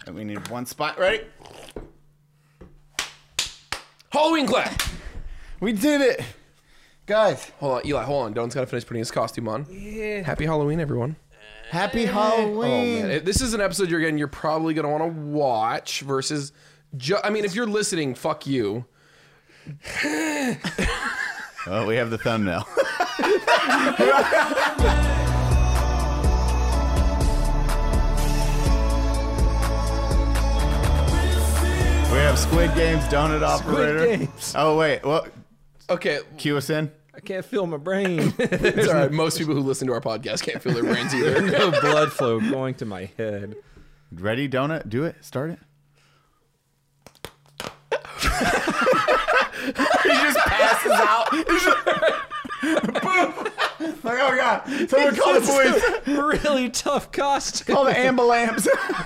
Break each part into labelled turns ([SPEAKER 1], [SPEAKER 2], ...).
[SPEAKER 1] And we need one spot. Ready?
[SPEAKER 2] Halloween clap.
[SPEAKER 1] We did it. Guys.
[SPEAKER 2] Hold on, Eli, hold on. Don's got to finish putting his costume on. Yeah. Happy Halloween, everyone.
[SPEAKER 1] Happy Halloween.
[SPEAKER 2] Oh, man. This is an episode you're probably going to want to watch versus... I mean, if you're listening, fuck you.
[SPEAKER 1] Oh, we have the thumbnail. We have Squid Games, Donut Operator.
[SPEAKER 3] Games.
[SPEAKER 1] Oh, wait. Well,
[SPEAKER 2] Okay.
[SPEAKER 1] cue us in.
[SPEAKER 3] I can't feel my brain.
[SPEAKER 2] It's all right. Most people who listen to our podcast can't feel their brains either.
[SPEAKER 3] No blood flow going to my head.
[SPEAKER 1] Ready, Donut? Do it. Start it. He just passes out. Boom. Like, oh, God. Someone call the police.
[SPEAKER 3] Really tough costume.
[SPEAKER 1] Call the ambulance.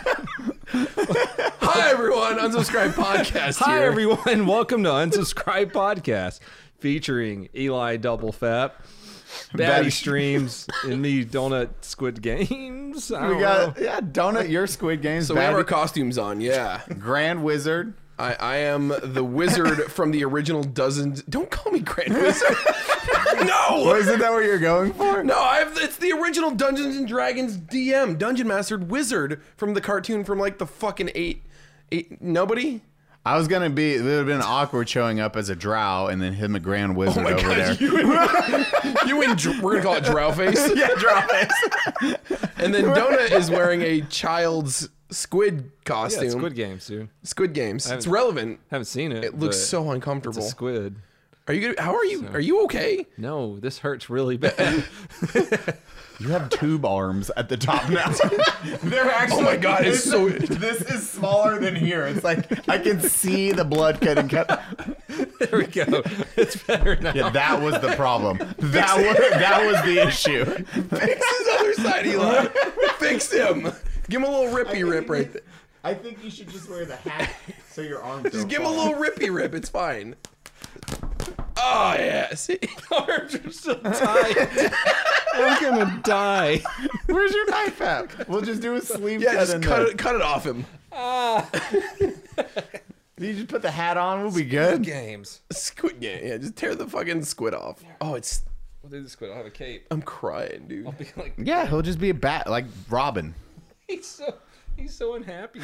[SPEAKER 2] Hi, everyone. Unsubscribed Podcast
[SPEAKER 3] Hi,
[SPEAKER 2] here.
[SPEAKER 3] everyone. Welcome to Unsubscribed Podcast, featuring Eli Double Fat, Batty Streams, and me, Donut Squid Games. I
[SPEAKER 1] We
[SPEAKER 3] don't
[SPEAKER 1] got,
[SPEAKER 3] know.
[SPEAKER 1] yeah, Donut, your Squid Games.
[SPEAKER 2] So we have our
[SPEAKER 1] Batty,
[SPEAKER 2] costumes on, yeah.
[SPEAKER 1] Grand Wizard.
[SPEAKER 2] I am the wizard from the original Dozens. Don't call me Grand Wizard. No!
[SPEAKER 1] What, isn't that what you're going for?
[SPEAKER 2] No, it's the original Dungeons and Dragons DM, Dungeon Master Wizard from the cartoon from like the fucking eight nobody?
[SPEAKER 1] I was gonna be. It would have been awkward showing up as a drow and then him a Grand Wizard
[SPEAKER 2] Oh my
[SPEAKER 1] over there.
[SPEAKER 2] god, we're gonna call it Drow Face.
[SPEAKER 1] Yeah, drow face.
[SPEAKER 2] And then Donut is wearing a child's squid
[SPEAKER 3] Yeah,
[SPEAKER 2] costume.
[SPEAKER 3] it's Squid Games, dude.
[SPEAKER 2] Squid Games. It's
[SPEAKER 3] haven't-
[SPEAKER 2] relevant.
[SPEAKER 3] Haven't seen it.
[SPEAKER 2] It looks
[SPEAKER 3] but
[SPEAKER 2] so
[SPEAKER 3] It's
[SPEAKER 2] uncomfortable.
[SPEAKER 3] a squid.
[SPEAKER 2] Are you good? How are you? Are you okay?
[SPEAKER 3] No, this hurts really bad.
[SPEAKER 1] You have tube arms at the top now. They're actually.
[SPEAKER 2] Oh my god, it's so.
[SPEAKER 1] This is smaller than here. It's like I can see the blood getting cut.
[SPEAKER 3] There we go. It's better now.
[SPEAKER 1] Yeah, that was the problem. That was the issue.
[SPEAKER 2] Fix his other side, Eli. Fix him. Give him a little rippy rip right there.
[SPEAKER 1] I think you should just wear the hat so your arms.
[SPEAKER 2] Just give him a little rippy rip. It's fine. Oh yeah. See,
[SPEAKER 3] arms are so tight. I'm gonna die.
[SPEAKER 1] Where's your knife at? We'll just do a sleeve
[SPEAKER 2] yeah,
[SPEAKER 1] cut
[SPEAKER 2] just
[SPEAKER 1] in
[SPEAKER 2] cut
[SPEAKER 1] there.
[SPEAKER 2] it off him.
[SPEAKER 1] You just put the hat on. We'll be good.
[SPEAKER 3] Games.
[SPEAKER 2] Squid game. Yeah, just tear the fucking squid off. Oh, it's.
[SPEAKER 3] We'll do the squid. I'll have a cape.
[SPEAKER 2] I'm crying, dude.
[SPEAKER 3] I'll be like,
[SPEAKER 1] Yeah, he'll just be a bat like Robin.
[SPEAKER 3] he's so unhappy.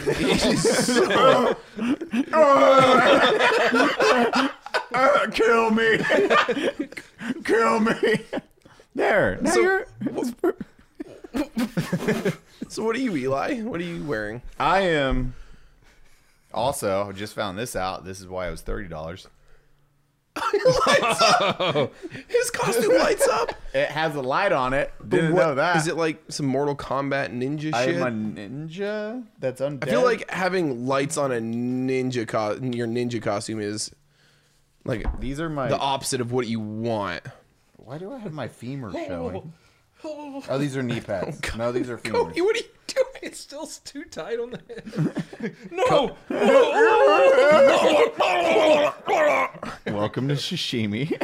[SPEAKER 1] Kill me. Kill me. There. Now you're.
[SPEAKER 2] So what are you, Eli? What are you wearing?
[SPEAKER 1] I am. Also, I just found this out. This is why it was $30.
[SPEAKER 2] Lights up. His costume lights up.
[SPEAKER 1] It has a light on it. Didn't
[SPEAKER 2] What-
[SPEAKER 1] know that.
[SPEAKER 2] Is it like some Mortal Kombat ninja
[SPEAKER 1] I
[SPEAKER 2] shit?
[SPEAKER 1] am a ninja that's undead.
[SPEAKER 2] I feel like having lights on a your ninja costume is like
[SPEAKER 1] these are my.
[SPEAKER 2] the opposite of what you want.
[SPEAKER 1] Why do I have my femur showing? Oh, these are knee pads. No, these are femurs.
[SPEAKER 2] Cody, what are you doing?
[SPEAKER 3] It's still too tight on the head. No.
[SPEAKER 1] Welcome to Sashimi.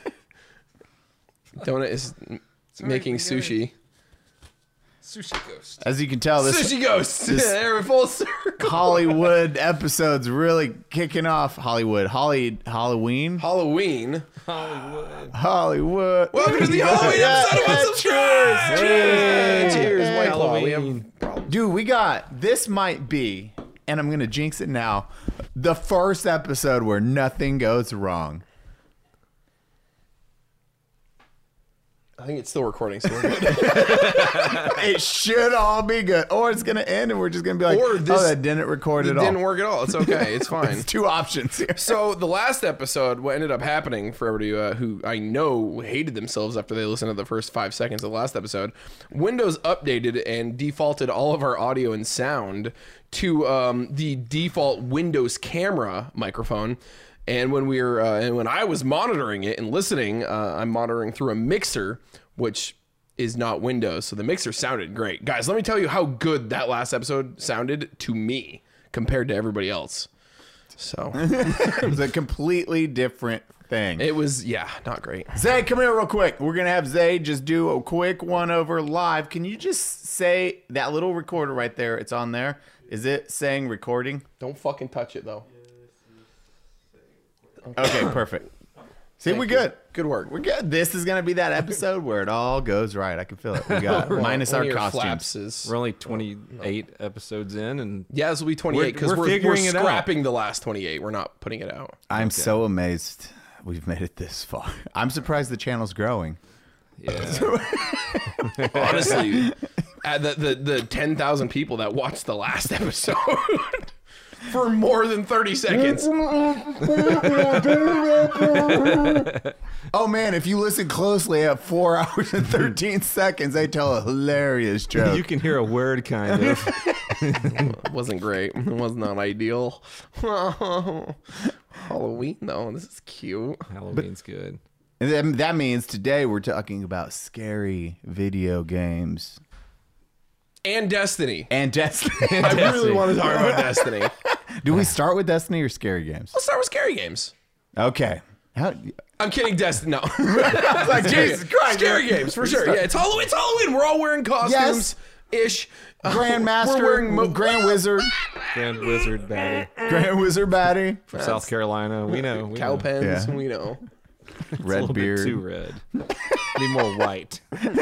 [SPEAKER 2] Donut is making sushi.
[SPEAKER 3] Sushi ghost.
[SPEAKER 1] As you can tell, this
[SPEAKER 2] Sushi ghost. They're full circle.
[SPEAKER 1] Hollywood episode's really kicking off. Halloween.
[SPEAKER 2] Halloween.
[SPEAKER 3] Hollywood.
[SPEAKER 1] Hollywood.
[SPEAKER 2] Welcome to the Halloween episode of Unsubscribed. Cheers. Cheers. White Claw. We have
[SPEAKER 3] Halloween.
[SPEAKER 2] problems.
[SPEAKER 1] Dude, we got, this might be, and I'm going to jinx it now, the first episode where nothing goes wrong.
[SPEAKER 2] I think it's still recording, so we're good.
[SPEAKER 1] It should all be good. Or it's going to end and we're just going to be like,
[SPEAKER 2] Or this-
[SPEAKER 1] oh, that didn't record
[SPEAKER 2] It
[SPEAKER 1] at all.
[SPEAKER 2] didn't work at all. It's okay. It's fine.
[SPEAKER 1] It's two options here.
[SPEAKER 2] So the last episode, what ended up happening for everybody who I know hated themselves after they listened to the first 5 seconds of the last episode, Windows updated and defaulted all of our audio and sound to the default Windows camera microphone. And when when I was monitoring it and listening, I'm monitoring through a mixer, which is not Windows. So the mixer sounded great. Guys, let me tell you how good that last episode sounded to me compared to everybody else. So
[SPEAKER 1] It was a completely different thing.
[SPEAKER 2] It was, not great.
[SPEAKER 1] Zay, come here real quick. We're going to have Zay just do a quick one over live. Can you just say that little recorder right there? It's on there. Is it saying recording?
[SPEAKER 2] Don't fucking touch it, though.
[SPEAKER 1] Okay, perfect. See, we're good.
[SPEAKER 2] Good work.
[SPEAKER 1] We're good. This is going to be that episode where it all goes right. I can feel it. We got minus
[SPEAKER 2] One
[SPEAKER 1] our
[SPEAKER 2] of your
[SPEAKER 1] costumes.
[SPEAKER 2] flaps is...
[SPEAKER 3] We're only 28 episodes in, and
[SPEAKER 2] Yeah, this will be 28 because
[SPEAKER 3] We're
[SPEAKER 2] we're
[SPEAKER 3] figuring it out.
[SPEAKER 2] scrapping the last 28. We're not putting it out.
[SPEAKER 1] I'm so amazed we've made it this far. I'm surprised the channel's growing.
[SPEAKER 3] yeah,
[SPEAKER 2] Honestly, the 10,000 people that watched the last episode for more than 30 seconds.
[SPEAKER 1] Oh man, if you listen closely at 4 hours and 13 seconds, they tell a hilarious joke.
[SPEAKER 3] you can hear a word kind of.
[SPEAKER 2] It wasn't great. It was not ideal. Halloween, though. This is cute.
[SPEAKER 3] Halloween's good.
[SPEAKER 1] And then that means today we're talking about scary video games.
[SPEAKER 2] And Destiny.
[SPEAKER 1] And Destiny.
[SPEAKER 2] I really want to talk about Destiny.
[SPEAKER 1] Do we start with Destiny or scary games?
[SPEAKER 2] Let's start with scary games.
[SPEAKER 1] Okay.
[SPEAKER 2] I'm kidding, Destiny. No.
[SPEAKER 1] Like, Jesus Christ.
[SPEAKER 2] Scary games, for sure. Yeah, it's Halloween. It's Halloween. We're all wearing costumes-ish.
[SPEAKER 1] Grandmaster,
[SPEAKER 2] We're wearing
[SPEAKER 1] Grand Wizard,
[SPEAKER 3] Grand Wizard Batty
[SPEAKER 1] Grand Wizard Batty,
[SPEAKER 3] from South Carolina. We know. We
[SPEAKER 2] cow
[SPEAKER 3] know.
[SPEAKER 2] pens.
[SPEAKER 1] Yeah.
[SPEAKER 2] We know.
[SPEAKER 3] It's a
[SPEAKER 1] red
[SPEAKER 3] little
[SPEAKER 1] beard.
[SPEAKER 3] bit too red. Need more white.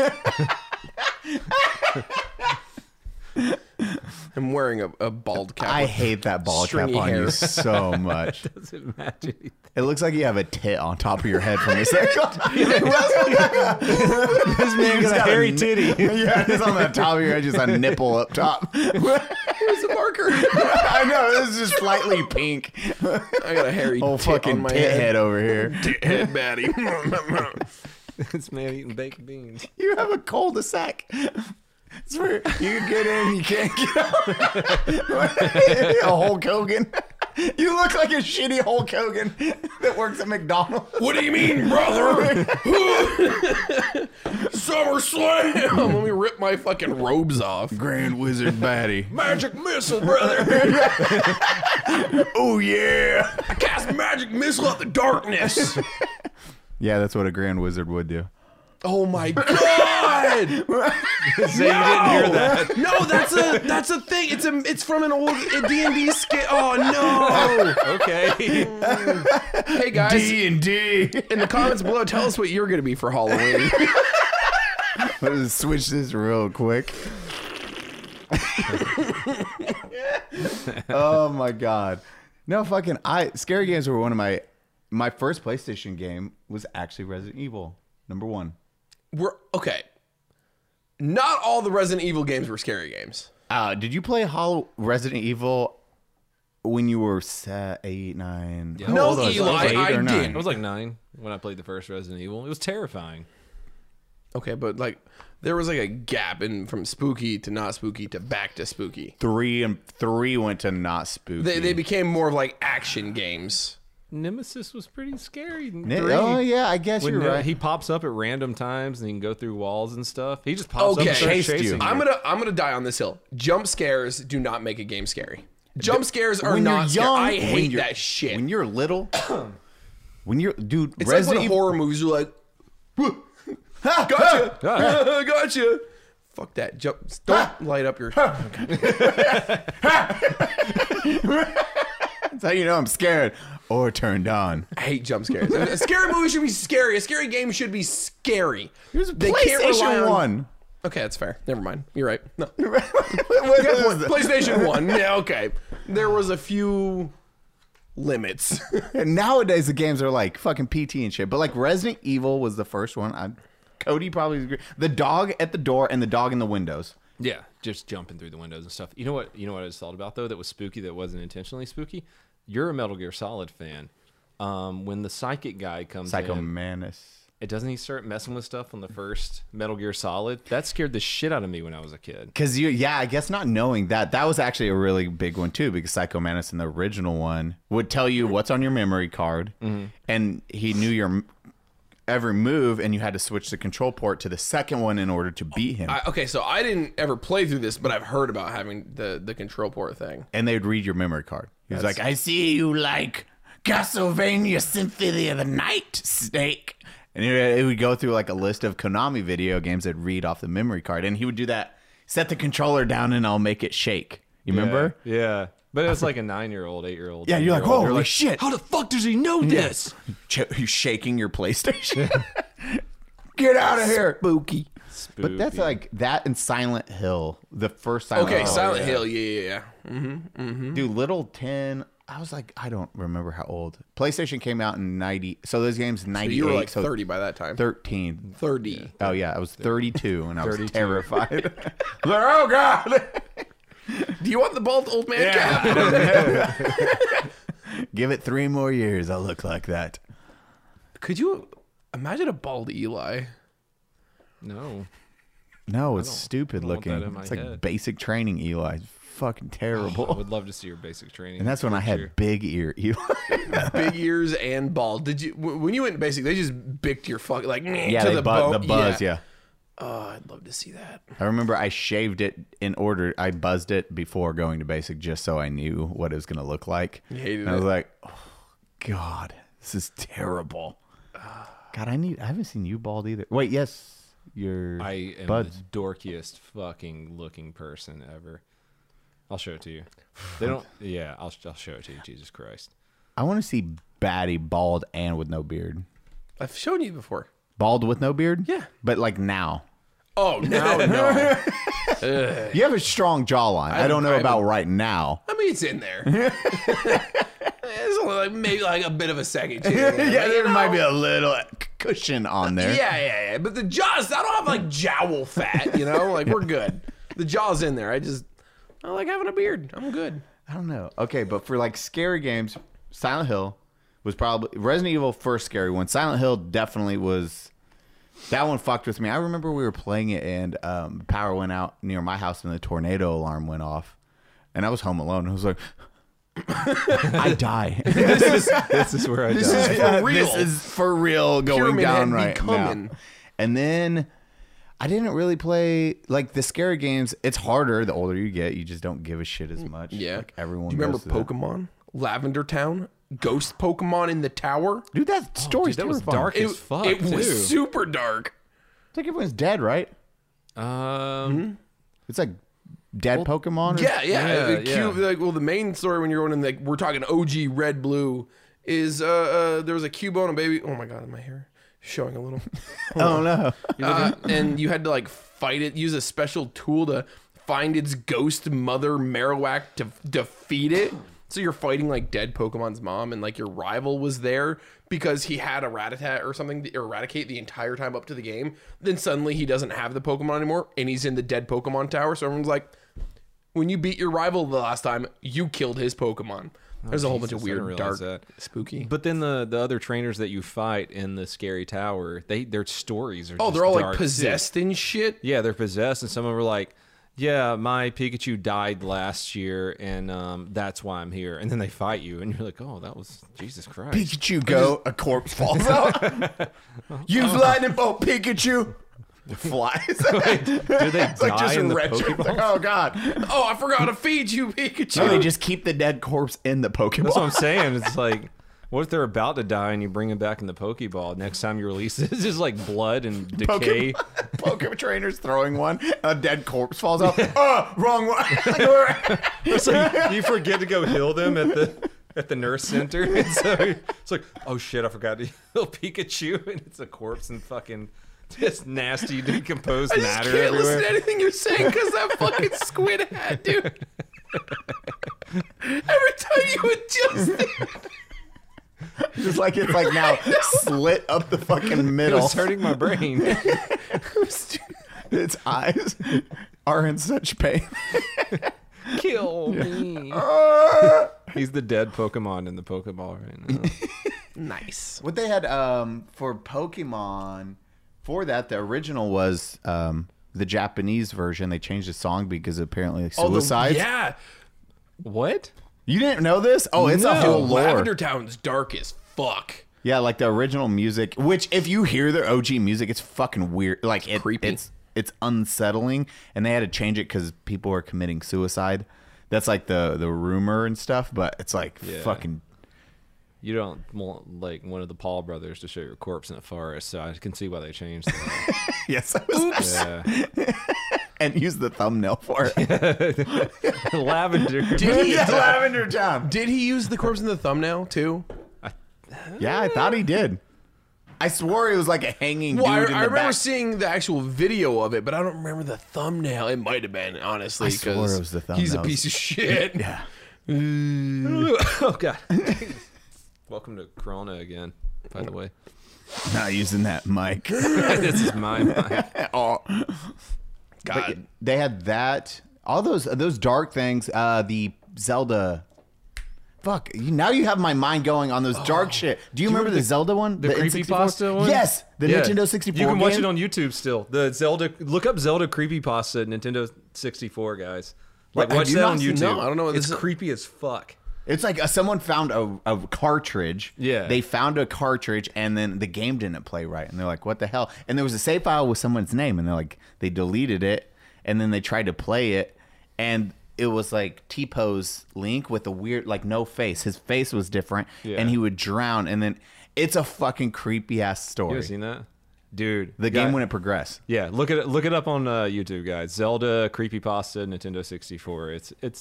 [SPEAKER 2] I'm wearing a bald cap.
[SPEAKER 1] I hate that ball cap
[SPEAKER 2] Stringy
[SPEAKER 1] on
[SPEAKER 2] hair.
[SPEAKER 1] you so much.
[SPEAKER 3] Doesn't match anything.
[SPEAKER 1] It looks like you have a tit on top of your head from a second.
[SPEAKER 3] This man got a hairy titty.
[SPEAKER 1] Yeah, it's on the top of your head, just a nipple up top.
[SPEAKER 2] Where's the marker?
[SPEAKER 1] I know, this is just slightly pink.
[SPEAKER 2] I got a hairy
[SPEAKER 1] Oh,
[SPEAKER 2] tit
[SPEAKER 1] fucking
[SPEAKER 2] on my
[SPEAKER 1] tit
[SPEAKER 2] head.
[SPEAKER 1] head over here.
[SPEAKER 2] Tit head batty.
[SPEAKER 3] This man eating baked beans.
[SPEAKER 1] You have a cul-de-sac. It's where you can get in, you can't get out. A Hulk Hogan. You look like a shitty Hulk Hogan that works at McDonald's.
[SPEAKER 2] What do you mean, brother? SummerSlam. Let me rip my fucking robes off.
[SPEAKER 1] Grand Wizard Batty.
[SPEAKER 2] Magic missile, brother.
[SPEAKER 1] Oh, yeah.
[SPEAKER 2] I cast magic missile at the darkness.
[SPEAKER 1] Yeah, that's what a Grand Wizard would do.
[SPEAKER 2] Oh my god!
[SPEAKER 3] So you didn't hear that.
[SPEAKER 2] No, that's a thing. It's from an old D&D skit. Oh no!
[SPEAKER 3] Okay.
[SPEAKER 2] Hey guys,
[SPEAKER 1] D&D.
[SPEAKER 2] in the comments below, tell us what you're gonna be for Halloween.
[SPEAKER 1] Let's switch this real quick. Oh my god. No fucking scary games were one of my first PlayStation game was actually Resident Evil '1.
[SPEAKER 2] We're okay. Not all the Resident Evil games were scary games.
[SPEAKER 1] Did you play Resident Evil when you were 8, 9?
[SPEAKER 3] Yeah.
[SPEAKER 1] How
[SPEAKER 2] No,
[SPEAKER 1] old was I?
[SPEAKER 2] Eli,
[SPEAKER 1] 8
[SPEAKER 2] I
[SPEAKER 1] or 9?
[SPEAKER 2] didn't.
[SPEAKER 3] I was like 9 when I played the first Resident Evil. It was terrifying.
[SPEAKER 2] Okay, but like there was like a gap in from spooky to not spooky to back to spooky.
[SPEAKER 1] 3 went to not spooky.
[SPEAKER 2] They became more of like action games.
[SPEAKER 3] Nemesis was pretty scary. in
[SPEAKER 1] Ne-
[SPEAKER 3] 3.
[SPEAKER 1] Oh yeah, I guess
[SPEAKER 3] When
[SPEAKER 1] you're right.
[SPEAKER 3] he pops up at random times and he can go through walls and stuff. He just pops up
[SPEAKER 2] Okay.
[SPEAKER 3] and starts
[SPEAKER 1] Chased you.
[SPEAKER 3] chasing you.
[SPEAKER 2] I'm gonna die on this hill. Jump scares do not make a game scary. Jump scares are
[SPEAKER 1] When you're
[SPEAKER 2] not scary.
[SPEAKER 1] young,
[SPEAKER 2] I
[SPEAKER 1] when
[SPEAKER 2] hate
[SPEAKER 1] you're-
[SPEAKER 2] that shit.
[SPEAKER 1] When you're little, dude,
[SPEAKER 2] It's
[SPEAKER 1] Resident
[SPEAKER 2] like when
[SPEAKER 1] Evil.
[SPEAKER 2] horror movies are like, gotcha, gotcha. Fuck that. Jump. Don't light up your.
[SPEAKER 1] That's how you know I'm scared or turned on.
[SPEAKER 2] I hate jump scares. A scary movie should be scary. A scary game should be scary.
[SPEAKER 1] Here's
[SPEAKER 2] They can't rely
[SPEAKER 1] PlayStation
[SPEAKER 2] on-
[SPEAKER 1] 1.
[SPEAKER 2] Okay, that's fair. Never mind. You're right. No.
[SPEAKER 1] What is that?
[SPEAKER 2] PlayStation 1. Yeah, okay. There was a few limits.
[SPEAKER 1] And nowadays the games are like fucking PT and shit. But like Resident Evil was the first one. Cody probably agree. The dog at the door and the dog in the windows.
[SPEAKER 3] Yeah, just jumping through the windows and stuff. You know what I just thought about though that was spooky that wasn't intentionally spooky? You're a Metal Gear Solid fan. When the psychic guy comes
[SPEAKER 1] Psycho
[SPEAKER 3] in,
[SPEAKER 1] Manus.
[SPEAKER 3] doesn't he start messing with stuff on the first Metal Gear Solid? That scared the shit out of me when I was a kid.
[SPEAKER 1] Because I guess not knowing that was actually a really big one too. Because Psycho Manus in the original one would tell you what's on your memory card, and he knew your every move, and you had to switch the control port to the second one in order to beat him.
[SPEAKER 2] Okay, so I didn't ever play through this, but I've heard about having the control port thing.
[SPEAKER 1] And they'd read your memory card. He was like, "I see you like Castlevania Symphony of the Night, Snake. And it would go through like a list of Konami video games that read off the memory card. And he would do that, set the controller down and I'll make it shake. You remember?
[SPEAKER 3] Yeah. But it was like a 9-year-old, 8-year-old.
[SPEAKER 1] Yeah, you're like,
[SPEAKER 3] 10-year-old.
[SPEAKER 1] holy
[SPEAKER 3] You're like,
[SPEAKER 1] shit.
[SPEAKER 3] how the fuck does he know this?
[SPEAKER 1] You're shaking your PlayStation. Get out of here. Spooky. But that's like that and Silent Hill. The first Silent Hill.
[SPEAKER 2] Okay, Silent Hill. Yeah.
[SPEAKER 1] Dude, Little 10. I was like, I don't remember how old. PlayStation came out in 90. So those games 98.
[SPEAKER 2] You were like 30 by that time.
[SPEAKER 1] 13.
[SPEAKER 2] 30.
[SPEAKER 1] Oh, yeah. I was 32 and I was
[SPEAKER 3] 32.
[SPEAKER 1] terrified. Oh, God.
[SPEAKER 2] Do you want the bald old man cap?
[SPEAKER 1] Give it 3 more years. I'll look like that.
[SPEAKER 2] Could you imagine a bald Eli?
[SPEAKER 3] No.
[SPEAKER 1] No, it's stupid
[SPEAKER 3] I don't want
[SPEAKER 1] looking.
[SPEAKER 3] that in my
[SPEAKER 1] It's like
[SPEAKER 3] head.
[SPEAKER 1] basic training Eli. It's fucking terrible.
[SPEAKER 3] I would love to see your basic training.
[SPEAKER 1] And that's when I had big ear Eli.
[SPEAKER 2] Big ears and bald. Did you when you went basic? They just bicked your fuck like
[SPEAKER 1] Yeah,
[SPEAKER 2] to
[SPEAKER 1] they
[SPEAKER 2] the
[SPEAKER 1] the
[SPEAKER 2] bone.
[SPEAKER 1] buzz, yeah.
[SPEAKER 2] Oh, I'd love to see that.
[SPEAKER 1] I remember I shaved it in order. I buzzed it before going to basic just so I knew what it was going to look like.
[SPEAKER 2] You hated
[SPEAKER 1] and I was
[SPEAKER 2] it.
[SPEAKER 1] like, oh, God, this is terrible. God, I haven't seen you bald either. Wait, yes, you're
[SPEAKER 3] I am
[SPEAKER 1] buds.
[SPEAKER 3] the dorkiest fucking looking person ever. I'll show it to you. They don't. Yeah, I'll show it to you. Jesus Christ.
[SPEAKER 1] I want to see Batty bald and with no beard.
[SPEAKER 2] I've shown you before.
[SPEAKER 1] Bald with no beard?
[SPEAKER 2] Yeah.
[SPEAKER 1] But like now.
[SPEAKER 2] Oh, now no.
[SPEAKER 1] You have a strong jawline. I don't know about right now.
[SPEAKER 2] I mean, it's in there. It's only like maybe like a bit of a second chin.
[SPEAKER 1] Yeah,
[SPEAKER 2] But,
[SPEAKER 1] there might be a little cushion on there.
[SPEAKER 2] Yeah. But the jaws, I don't have like jowl fat, you know? Like, we're good. The jaw's in there. I like having a beard. I'm good.
[SPEAKER 1] I don't know. Okay, but for like scary games, Silent Hill was probably Resident Evil first scary one. Silent Hill definitely was. That one fucked with me. I remember we were playing it and power went out near my house and the tornado alarm went off, and I was home alone. I was like, I die.
[SPEAKER 3] This is where I
[SPEAKER 2] This
[SPEAKER 3] die.
[SPEAKER 2] is for real.
[SPEAKER 1] This is for real going
[SPEAKER 2] Pyramid
[SPEAKER 1] down
[SPEAKER 2] Head
[SPEAKER 1] right
[SPEAKER 2] becoming.
[SPEAKER 1] now. And then I didn't really play like the scary games. It's harder the older you get. You just don't give a shit as much.
[SPEAKER 2] Yeah.
[SPEAKER 1] Like everyone.
[SPEAKER 2] Do you remember
[SPEAKER 1] goes through that.
[SPEAKER 2] Pokemon? Lavender Town? Ghost Pokemon in the tower?
[SPEAKER 1] Dude, that story's
[SPEAKER 3] Dude, that was
[SPEAKER 1] terrifying.
[SPEAKER 3] dark as fuck.
[SPEAKER 2] It was
[SPEAKER 3] too.
[SPEAKER 2] super dark.
[SPEAKER 1] It's like everyone's dead, right? It's like dead Pokemon. Or
[SPEAKER 3] Yeah.
[SPEAKER 2] Like, well, the main story when you're going in, like, we're talking OG Red Blue, is there was a Cubone baby. Oh my god, my hair showing a little.
[SPEAKER 1] Oh no.
[SPEAKER 2] And you had to like fight it, use a special tool to find its ghost mother Marowak to defeat it. So you're fighting like dead Pokemon's mom, and like your rival was there because he had a Rattata or something to eradicate the entire time up to the game. Then suddenly he doesn't have the Pokemon anymore, and he's in the dead Pokemon tower. So everyone's like, when you beat your rival the last time, you killed his Pokemon. There's a whole bunch of
[SPEAKER 3] Jesus, I didn't
[SPEAKER 2] weird,
[SPEAKER 3] realize
[SPEAKER 2] dark,
[SPEAKER 3] that.
[SPEAKER 2] spooky.
[SPEAKER 3] But then the other trainers that you fight in the scary tower, their stories are
[SPEAKER 2] Oh,
[SPEAKER 3] just
[SPEAKER 2] they're all like
[SPEAKER 3] dark, too.
[SPEAKER 2] possessed and shit.
[SPEAKER 3] Yeah, they're possessed, and some of them are like, yeah, my Pikachu died last year, and that's why I'm here. And then they fight you, and you're like, oh, that was Jesus Christ.
[SPEAKER 1] Pikachu go, a corpse falls out. Use lightning bolt, Pikachu. It flies.
[SPEAKER 3] Do they
[SPEAKER 1] It's like
[SPEAKER 3] die
[SPEAKER 1] just
[SPEAKER 3] in the
[SPEAKER 1] retro.
[SPEAKER 3] Pokeballs?
[SPEAKER 1] Oh god.
[SPEAKER 2] Oh, I forgot to feed you, Pikachu.
[SPEAKER 1] No, they just keep the dead corpse in the Pokeball.
[SPEAKER 3] That's what I'm saying. It's like, what if they're about to die and you bring them back in the Pokeball? Next time you release it, it's just like blood and decay.
[SPEAKER 1] Pokemon trainers throwing one, a dead corpse falls out. Oh, wrong one.
[SPEAKER 3] It's like you forget to go heal them at the nurse center. And so it's like, oh shit, I forgot to heal Pikachu, and it's a corpse and fucking just nasty decomposed
[SPEAKER 2] I just
[SPEAKER 3] matter
[SPEAKER 2] can't
[SPEAKER 3] everywhere.
[SPEAKER 2] listen to anything you're saying because that fucking squid hat, dude. Every time you adjust it,
[SPEAKER 1] Just like it's like now slit up the fucking
[SPEAKER 3] It
[SPEAKER 1] middle.
[SPEAKER 3] was hurting my brain.
[SPEAKER 1] Its eyes are in such pain.
[SPEAKER 3] Kill me. He's the dead Pokemon in the Pokeball right now.
[SPEAKER 2] nice.
[SPEAKER 1] What they had for Pokemon, for that, the original was the Japanese version. They changed the song because apparently suicides.
[SPEAKER 2] Yeah.
[SPEAKER 3] What?
[SPEAKER 1] You didn't know this? Oh, it's a
[SPEAKER 2] Dude,
[SPEAKER 1] whole lore.
[SPEAKER 2] Lavender Town's dark as fuck.
[SPEAKER 1] Yeah, like the original music, which if you hear their OG music, it's fucking weird. Like
[SPEAKER 2] Creepy.
[SPEAKER 1] It's unsettling, and they had to change it because people are committing suicide. That's like the rumor and stuff, but it's like fucking.
[SPEAKER 3] You don't want like one of the Paul brothers to show your corpse in a forest, so I can see why they changed that.
[SPEAKER 1] Yes, I was.
[SPEAKER 3] Yeah.
[SPEAKER 1] And use the thumbnail for it.
[SPEAKER 3] Lavender.
[SPEAKER 1] Lavender Town.
[SPEAKER 2] Did he use the corpse in the thumbnail too?
[SPEAKER 1] Yeah, I thought he did. I swore it was like a hanging dude
[SPEAKER 2] Well,
[SPEAKER 1] in the
[SPEAKER 2] I remember
[SPEAKER 1] back.
[SPEAKER 2] seeing the actual video of it, but I don't remember the thumbnail. It might have been, honestly,
[SPEAKER 1] I swore
[SPEAKER 2] because
[SPEAKER 1] it was the
[SPEAKER 2] he's a
[SPEAKER 1] thumbnails.
[SPEAKER 2] piece of shit.
[SPEAKER 1] Yeah.
[SPEAKER 3] Oh god. Welcome to Corona again, by the way.
[SPEAKER 1] Not using that mic.
[SPEAKER 3] This is my mic.
[SPEAKER 1] Oh.
[SPEAKER 2] God.
[SPEAKER 1] But they had that. All those dark things. The Zelda. Fuck. Now you have my mind going on those dark shit. Do you remember the Zelda one?
[SPEAKER 3] The creepypasta one?
[SPEAKER 1] Yes. The
[SPEAKER 3] Yeah.
[SPEAKER 1] Nintendo 64
[SPEAKER 3] You can watch
[SPEAKER 1] game?
[SPEAKER 3] it on YouTube still. The Zelda. Look up Zelda creepypasta Nintendo 64, guys. Like
[SPEAKER 1] What,
[SPEAKER 3] watch
[SPEAKER 1] have you
[SPEAKER 3] that
[SPEAKER 1] not
[SPEAKER 3] on
[SPEAKER 1] seen-
[SPEAKER 3] YouTube.
[SPEAKER 2] No, I don't know what
[SPEAKER 3] It's
[SPEAKER 2] this is.
[SPEAKER 3] creepy as fuck.
[SPEAKER 1] It's like someone found a cartridge.
[SPEAKER 3] Yeah.
[SPEAKER 1] They found a cartridge and then the game didn't play right. And they're like, what the hell? And there was a save file with someone's name. And they're like, they deleted it. And then they tried to play it. And it was like T-Pose Link with a weird, like no face. His face was different.
[SPEAKER 3] Yeah.
[SPEAKER 1] And he would drown. And then it's a fucking creepy ass
[SPEAKER 3] You
[SPEAKER 1] story.
[SPEAKER 3] ever seen that, dude?
[SPEAKER 1] The game wouldn't progress.
[SPEAKER 3] Yeah, look it up on YouTube, guys. Zelda creepypasta Nintendo 64.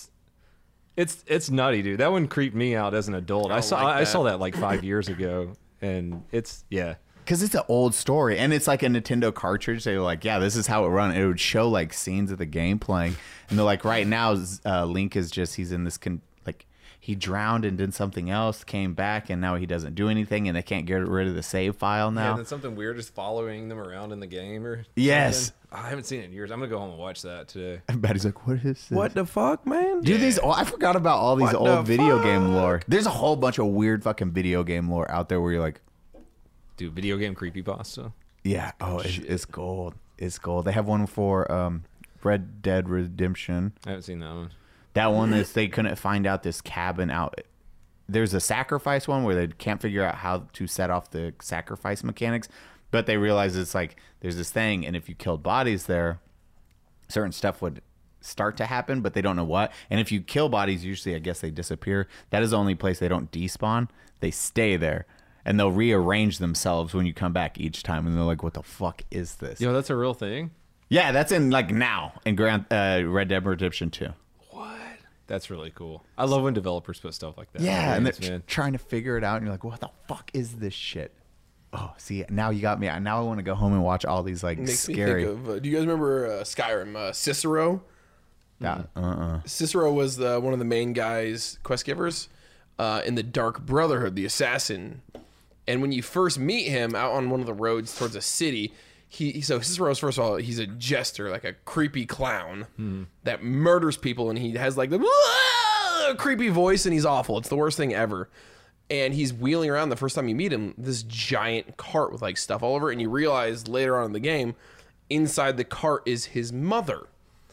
[SPEAKER 3] It's nutty, dude. That one creeped me out as an adult. I saw that like 5 years ago, and it's
[SPEAKER 1] Because it's an old story, and it's like a Nintendo cartridge. They were like, yeah, this is how it run. It would show like scenes of the game playing, and they're like, right now, Link is just he's in this like he drowned and did something else, came back, and now he doesn't do anything, and they can't get rid of the save file
[SPEAKER 3] Yeah,
[SPEAKER 1] now.
[SPEAKER 3] and then something weird is following them around in the game or
[SPEAKER 1] Yes.
[SPEAKER 3] something. I haven't seen it in years. I'm gonna go home and watch that today.
[SPEAKER 1] Everybody's like, what is this?
[SPEAKER 2] What the fuck, man?
[SPEAKER 1] Dude, I forgot about all these
[SPEAKER 2] What
[SPEAKER 1] old
[SPEAKER 2] the
[SPEAKER 1] video game
[SPEAKER 2] fuck?
[SPEAKER 1] lore. There's a whole bunch of weird fucking video game lore out there where you're like,
[SPEAKER 3] Dude, video game creepypasta.
[SPEAKER 1] yeah, it's gold. It's gold. They have one for Red Dead Redemption.
[SPEAKER 3] I haven't seen that one.
[SPEAKER 1] That one is they couldn't find out this cabin out. There's a sacrifice one where they can't figure out how to set off the sacrifice mechanics, but they realize it's like there's this thing, and if you killed bodies there, certain stuff would start to happen, but they don't know what. And if you kill bodies, usually I guess they disappear. That is the only place they don't despawn. They stay there, and they'll rearrange themselves when you come back each time, and they're like, "What the fuck is this?"
[SPEAKER 3] Yo, that's a real thing.
[SPEAKER 1] Yeah, that's in like now in Red Dead Redemption 2.
[SPEAKER 3] That's really cool. I love when developers put stuff like that.
[SPEAKER 1] Yeah,
[SPEAKER 3] in
[SPEAKER 1] and they're
[SPEAKER 3] games, man.
[SPEAKER 1] trying to figure it out, and you're like, "What the fuck is this shit?" Oh, see, now you got me. Now I want to go home and watch all these like
[SPEAKER 2] Makes
[SPEAKER 1] scary.
[SPEAKER 2] me think of. Do you guys remember Skyrim? Cicero.
[SPEAKER 1] Yeah,
[SPEAKER 2] Cicero was one of the main guys, quest givers, in the Dark Brotherhood, the assassin. And when you first meet him out on one of the roads towards a city, so Cicero's, first of all, he's a jester, like a creepy clown that murders people, and he has like the creepy voice, and he's awful. It's the worst thing ever. And he's wheeling around the first time you meet him, this giant cart with like stuff all over it, and you realize later on in the game, inside the cart is his mother.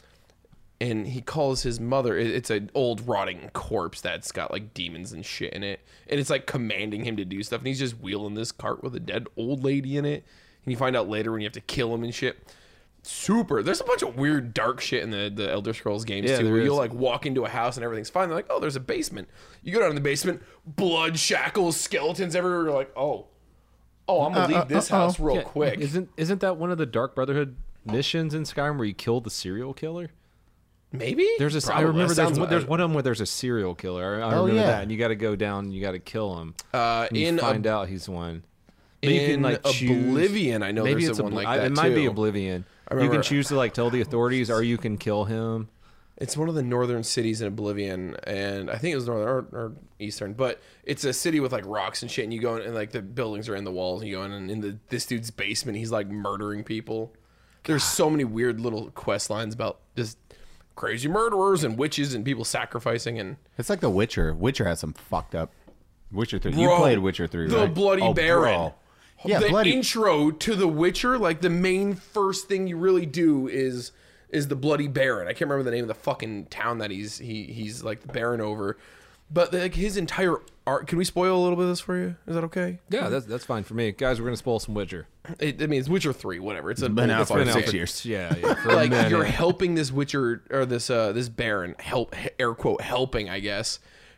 [SPEAKER 2] And he calls his mother, it's an old rotting corpse that's got like demons and shit in it. And it's like commanding him to do stuff. And he's just wheeling this cart with a dead old lady in it. And you find out later when you have to kill him and shit. Super. There's a bunch of weird dark shit in the Elder Scrolls games too.
[SPEAKER 3] there
[SPEAKER 2] Where
[SPEAKER 3] is.
[SPEAKER 2] you'll like walk into a house and everything's fine. They're like, oh, there's a basement. You go down in the basement, blood, shackles, skeletons everywhere. You're like, oh, I'm gonna leave this house real
[SPEAKER 3] Yeah,
[SPEAKER 2] quick.
[SPEAKER 3] Isn't that one of the Dark Brotherhood missions in Skyrim where you kill the serial killer?
[SPEAKER 2] Maybe
[SPEAKER 3] There's a.
[SPEAKER 2] Probably.
[SPEAKER 3] I remember
[SPEAKER 2] That sounds
[SPEAKER 3] there's one of them where there's a serial killer. I remember
[SPEAKER 1] yeah.
[SPEAKER 3] that, and you got to go down. And you got to kill him. And you
[SPEAKER 2] in
[SPEAKER 3] find out he's one. But you
[SPEAKER 2] in
[SPEAKER 3] can like choose.
[SPEAKER 2] Oblivion, I know
[SPEAKER 3] Maybe
[SPEAKER 2] there's
[SPEAKER 3] it's
[SPEAKER 2] one like that
[SPEAKER 3] It might be
[SPEAKER 2] too.
[SPEAKER 3] Oblivion. You
[SPEAKER 2] remember-
[SPEAKER 3] can choose to like tell the authorities, or you can kill him.
[SPEAKER 2] It's one of the northern cities in Oblivion, and I think it was northern or eastern, but it's a city with like rocks and shit, and you go in, and like the buildings are in the walls, and you go in, and in this dude's basement, he's like murdering people. There's so many weird little quest lines about just crazy murderers and witches and people sacrificing, and
[SPEAKER 1] it's like The Witcher. Witcher has some fucked up. Witcher 3. You
[SPEAKER 2] Bro,
[SPEAKER 1] played Witcher 3,
[SPEAKER 2] the
[SPEAKER 1] right?
[SPEAKER 2] Bloody
[SPEAKER 1] Oh,
[SPEAKER 2] Baron.
[SPEAKER 1] bro. Yeah,
[SPEAKER 2] the
[SPEAKER 1] bloody.
[SPEAKER 2] intro to The Witcher, like the main first thing you really do is the Bloody Baron. I can't remember the name of the fucking town that he's like the Baron over, but like his entire art. Can we spoil a little bit of this for you? Is that okay?
[SPEAKER 3] Yeah, that's fine for me, guys. We're gonna spoil some Witcher.
[SPEAKER 2] I mean, it's Witcher 3, whatever. It's
[SPEAKER 1] been out
[SPEAKER 2] it's
[SPEAKER 1] for
[SPEAKER 2] been
[SPEAKER 1] 6
[SPEAKER 2] out
[SPEAKER 1] years.
[SPEAKER 3] Yeah, for a
[SPEAKER 2] Like
[SPEAKER 3] minute.
[SPEAKER 2] you're helping this Witcher or this Baron air quote helping, I guess,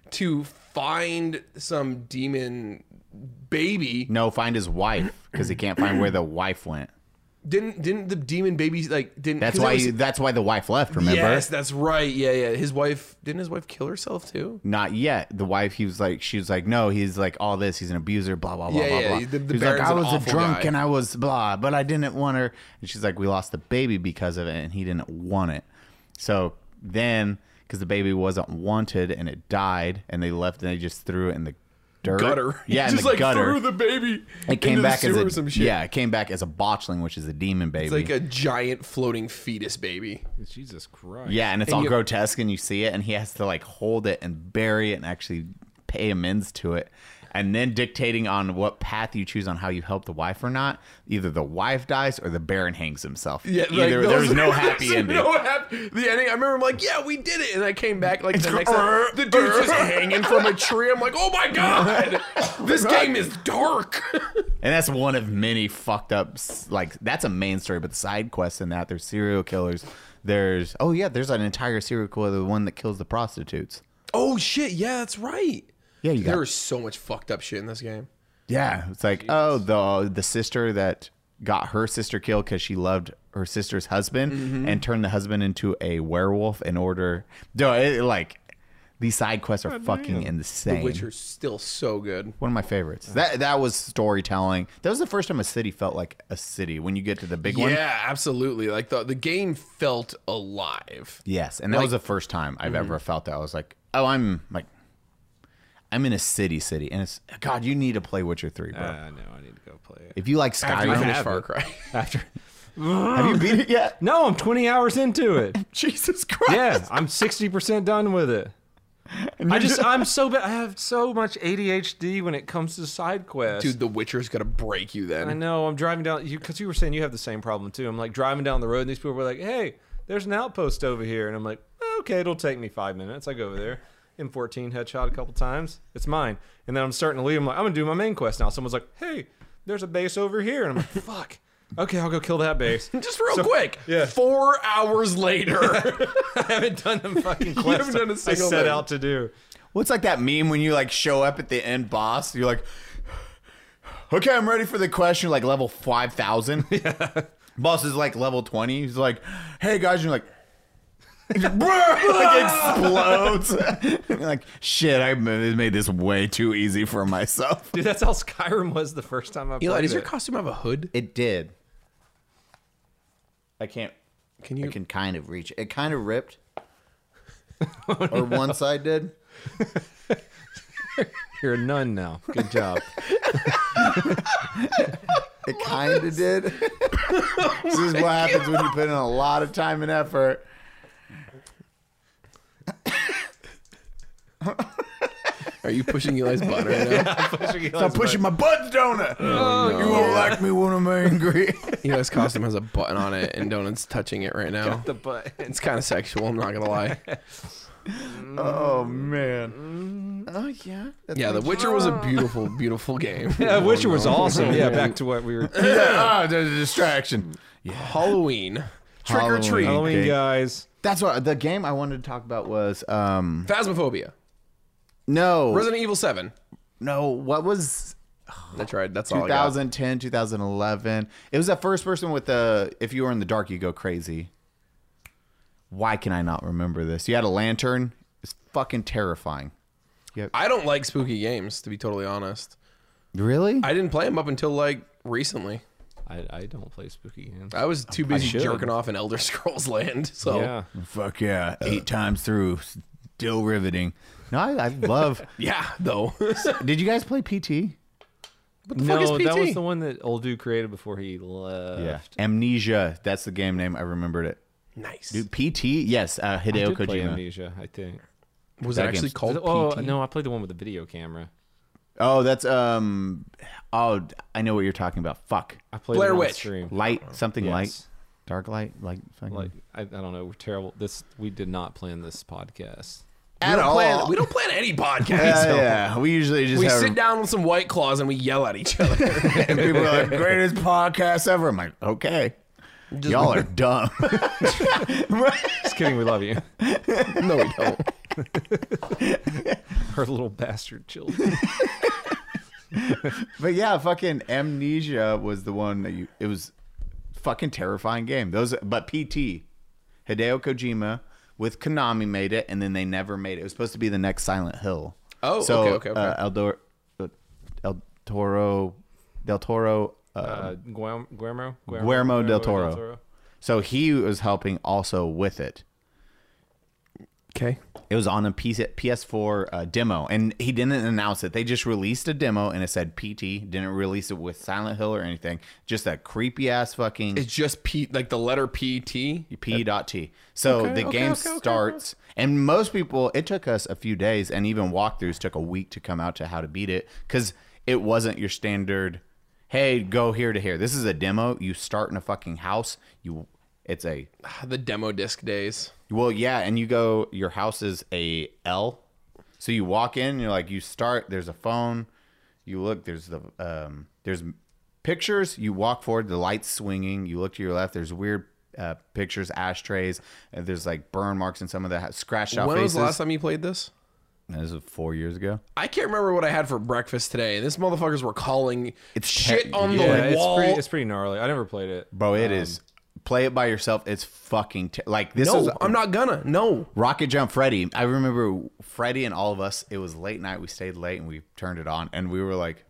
[SPEAKER 2] to find some demon baby.
[SPEAKER 1] No, find his wife because he can't find where the wife went.
[SPEAKER 2] Didn't the demon baby didn't?
[SPEAKER 1] That's
[SPEAKER 2] 'cause
[SPEAKER 1] why.
[SPEAKER 2] it was-
[SPEAKER 1] That's why the wife left. Remember?
[SPEAKER 2] Yes, that's right. Yeah. His wife didn't his wife kill herself too?
[SPEAKER 1] Not yet. The wife. She was like, no. He's like all this. He's an abuser. Blah blah blah
[SPEAKER 2] Yeah,
[SPEAKER 1] blah
[SPEAKER 2] yeah,
[SPEAKER 1] blah.
[SPEAKER 2] the
[SPEAKER 1] He was like,
[SPEAKER 2] Baron's
[SPEAKER 1] I
[SPEAKER 2] an
[SPEAKER 1] was a
[SPEAKER 2] awful
[SPEAKER 1] drunk
[SPEAKER 2] guy.
[SPEAKER 1] and I was blah, but I didn't want her. And she's like, we lost the baby because of it, and he didn't want it. So then, because the baby wasn't wanted and it died, and they left, and they just threw it in the dirt.
[SPEAKER 2] Gutter.
[SPEAKER 1] Yeah, in
[SPEAKER 2] just
[SPEAKER 1] the
[SPEAKER 2] like
[SPEAKER 1] gutter.
[SPEAKER 2] threw the baby.
[SPEAKER 1] It came
[SPEAKER 2] into the
[SPEAKER 1] back as
[SPEAKER 2] sewer
[SPEAKER 1] a
[SPEAKER 2] or some shit.
[SPEAKER 1] yeah. It came back as a botchling, which is a demon baby.
[SPEAKER 2] It's like a giant floating fetus baby.
[SPEAKER 3] Jesus Christ.
[SPEAKER 1] Yeah, and it's
[SPEAKER 2] And
[SPEAKER 1] all
[SPEAKER 2] you-
[SPEAKER 1] grotesque, and you see it, and he has to like hold it and bury it and actually pay amends to it. And then dictating on what path you choose on how you help the wife or not, either the wife dies or the Baron hangs himself.
[SPEAKER 2] Yeah, like
[SPEAKER 1] either,
[SPEAKER 2] those-
[SPEAKER 1] there's no happy
[SPEAKER 2] there's
[SPEAKER 1] ending.
[SPEAKER 2] No the ending. I remember I'm like, yeah, we did it, and I came back like the next time, the dude's just hanging from a tree. I'm like, oh my god, this game is dark.
[SPEAKER 1] And that's one of many fucked up, like, that's a main story, but the side quests in that, there's serial killers. There's an entire serial killer, the one that kills the prostitutes.
[SPEAKER 2] Oh shit, yeah, that's right.
[SPEAKER 1] Yeah, you got
[SPEAKER 2] There is so much fucked up shit in this game.
[SPEAKER 1] Yeah, it's like, oh, the sister that got her sister killed because she loved her sister's husband and turned the husband into a werewolf in order. These side quests are fucking insane.
[SPEAKER 2] The Witcher's still so good.
[SPEAKER 1] One of my favorites. That was storytelling. That was the first time a city felt like a city. When you get to the big one.
[SPEAKER 2] Yeah, absolutely. Like the game felt alive.
[SPEAKER 1] Yes, and that was the first time I've ever felt that. I was like, oh, I'm in a city, and it's God. You need to play Witcher 3, bro.
[SPEAKER 3] No, I need to go play it.
[SPEAKER 1] If you like
[SPEAKER 2] After you
[SPEAKER 1] Skyrim,
[SPEAKER 2] finish
[SPEAKER 3] have
[SPEAKER 2] Far
[SPEAKER 3] it.
[SPEAKER 2] Cry.
[SPEAKER 3] After.
[SPEAKER 1] have you beat it yet?
[SPEAKER 3] No, I'm 20 hours into it.
[SPEAKER 1] Jesus Christ!
[SPEAKER 3] Yeah, I'm 60% done with it. I'm so bad. I have so much ADHD when it comes to side quests.
[SPEAKER 2] Dude, The Witcher's gonna break you then.
[SPEAKER 3] I know. I'm driving down because you were saying you have the same problem too. I'm like driving down the road, and these people were like, "Hey, there's an outpost over here," and I'm like, "Okay, it'll take me 5 minutes." I go over there, M14 headshot a couple times. It's mine, and then I'm starting to leave. I'm like, I'm gonna do my main quest now. Someone's like, "Hey, there's a base over here," and I'm like, "Fuck." Okay, I'll go kill that base.
[SPEAKER 2] Just real quick.
[SPEAKER 3] yeah.
[SPEAKER 2] 4 hours later.
[SPEAKER 3] I haven't done them fucking quests
[SPEAKER 2] haven't done a
[SPEAKER 3] I
[SPEAKER 2] single
[SPEAKER 3] set
[SPEAKER 2] thing.
[SPEAKER 3] out to do.
[SPEAKER 1] What's like that meme when you like show up at the end boss? You're like, okay, I'm ready for the quest. You're like level 5,000. Yeah. Boss is like level 20. He's like, hey guys, you're like, like explodes. You're like, shit, I made this way too easy for myself.
[SPEAKER 3] Dude, that's how Skyrim was the first time I played
[SPEAKER 2] Eli, does your
[SPEAKER 3] it.
[SPEAKER 2] costume have a hood?
[SPEAKER 1] It did. I can't.
[SPEAKER 2] Can you?
[SPEAKER 1] I can kind of reach it. It kind of ripped. Or one side did.
[SPEAKER 3] You're a nun now. Good job.
[SPEAKER 1] It kind of did. This is what happens when you put in a lot of time and effort.
[SPEAKER 2] Are you pushing Eli's butt right now?
[SPEAKER 1] Stop pushing my buttons, Donut. You won't like me when I'm angry.
[SPEAKER 2] Eli's costume has a button on it, and Donut's touching it right now.
[SPEAKER 3] The butt.
[SPEAKER 2] It's kind of sexual. I'm not gonna lie.
[SPEAKER 1] Oh man. Oh yeah.
[SPEAKER 2] Yeah, The Witcher was a beautiful, beautiful game.
[SPEAKER 3] Yeah, Witcher was awesome. Yeah, back to what we were.
[SPEAKER 1] There's a distraction.
[SPEAKER 2] Halloween, trick or treat,
[SPEAKER 3] Halloween,
[SPEAKER 1] Okay.
[SPEAKER 3] guys.
[SPEAKER 1] That's what the game I wanted to talk about was.
[SPEAKER 2] Phasmophobia,
[SPEAKER 1] No.
[SPEAKER 2] Resident Evil 7.
[SPEAKER 1] No. What was
[SPEAKER 2] That's right. That's all I got.
[SPEAKER 1] 2010, 2011? It was that first person with the. If you were in the dark, you go crazy. Why can I not remember this? You had a lantern. It's fucking terrifying.
[SPEAKER 2] I don't like spooky games, to be totally honest.
[SPEAKER 1] Really?
[SPEAKER 2] I didn't play them up until like recently.
[SPEAKER 3] I don't play spooky games.
[SPEAKER 2] I was too busy
[SPEAKER 3] should.
[SPEAKER 2] jerking off in Elder Scrolls Land. So
[SPEAKER 3] Yeah.
[SPEAKER 1] Fuck yeah. 8 times through. Still riveting. No, I love.
[SPEAKER 2] yeah, though.
[SPEAKER 1] Did you guys play PT?
[SPEAKER 2] What the fuck is
[SPEAKER 3] No,
[SPEAKER 2] PT?
[SPEAKER 3] that was the one that old dude created before he left.
[SPEAKER 1] Yeah. Amnesia. That's the game name. I remembered it.
[SPEAKER 2] Nice.
[SPEAKER 1] Dude, PT? Yes.
[SPEAKER 3] I
[SPEAKER 1] Hideo
[SPEAKER 3] did play
[SPEAKER 1] Kojima.
[SPEAKER 3] Amnesia, I think.
[SPEAKER 2] Was it
[SPEAKER 1] that
[SPEAKER 2] actually
[SPEAKER 1] game's-
[SPEAKER 2] called
[SPEAKER 3] Oh,
[SPEAKER 2] PT?
[SPEAKER 3] no, I played the one with the video camera.
[SPEAKER 1] Oh, that's oh, I know what you're talking about. Fuck.
[SPEAKER 3] I played
[SPEAKER 2] Blair
[SPEAKER 3] it on
[SPEAKER 2] Witch.
[SPEAKER 3] stream.
[SPEAKER 1] Light, something
[SPEAKER 3] Yes.
[SPEAKER 1] light. Dark light, like fucking
[SPEAKER 3] Like I don't know, we're terrible. We did not plan this podcast.
[SPEAKER 1] at all.
[SPEAKER 2] We don't plan any podcasts.
[SPEAKER 1] Yeah. We usually just
[SPEAKER 2] We
[SPEAKER 1] have
[SPEAKER 2] sit down with some White Claws and we yell at each other.
[SPEAKER 1] and people are like, greatest podcast ever. I'm like, okay. Y'all are dumb.
[SPEAKER 3] Just kidding, we love you.
[SPEAKER 2] No, we don't.
[SPEAKER 3] Her little bastard children.
[SPEAKER 1] But yeah, fucking Amnesia was the one that it was fucking terrifying game. But PT, Hideo Kojima with Konami made it, and then they never made it. It was supposed to be the next Silent Hill.
[SPEAKER 2] Oh,
[SPEAKER 1] so,
[SPEAKER 2] okay.
[SPEAKER 1] Del Toro,
[SPEAKER 3] Guillermo
[SPEAKER 1] del Toro. So he was helping also with it.
[SPEAKER 2] Okay.
[SPEAKER 1] It was on a PS4 demo, and he didn't announce it. They just released a demo, and it said PT. Didn't release it with Silent Hill or anything. Just that creepy ass fucking
[SPEAKER 2] It's just P, like the letter PT.
[SPEAKER 1] P.T. So the game starts, and most people, it took us a few days, and even walkthroughs took a week to come out to how to beat it, because it wasn't your standard, hey, go here to here. This is a demo. You start in a fucking house. It's a...
[SPEAKER 2] The demo disc days.
[SPEAKER 1] Well, yeah, and you go, your house is a L. So you walk in, you're like, you start, there's a phone. You look, there's pictures. You walk forward, the light's swinging. You look to your left, there's weird pictures, ashtrays. And there's like burn marks in some of the scratched out faces.
[SPEAKER 2] When was the last time you played this?
[SPEAKER 1] This was 4 years ago.
[SPEAKER 2] I can't remember what I had for breakfast today. And this motherfuckers were calling
[SPEAKER 1] It's
[SPEAKER 2] shit
[SPEAKER 1] te-
[SPEAKER 2] on
[SPEAKER 3] Yeah,
[SPEAKER 2] the wall.
[SPEAKER 3] it's pretty gnarly. I never played it.
[SPEAKER 1] Bro, it is. Play it by yourself. It's fucking... like, this is...
[SPEAKER 2] No, I'm not gonna. No.
[SPEAKER 1] Rocket Jump Freddy. I remember Freddy and all of us, it was late night. We stayed late and we turned it on and we were like...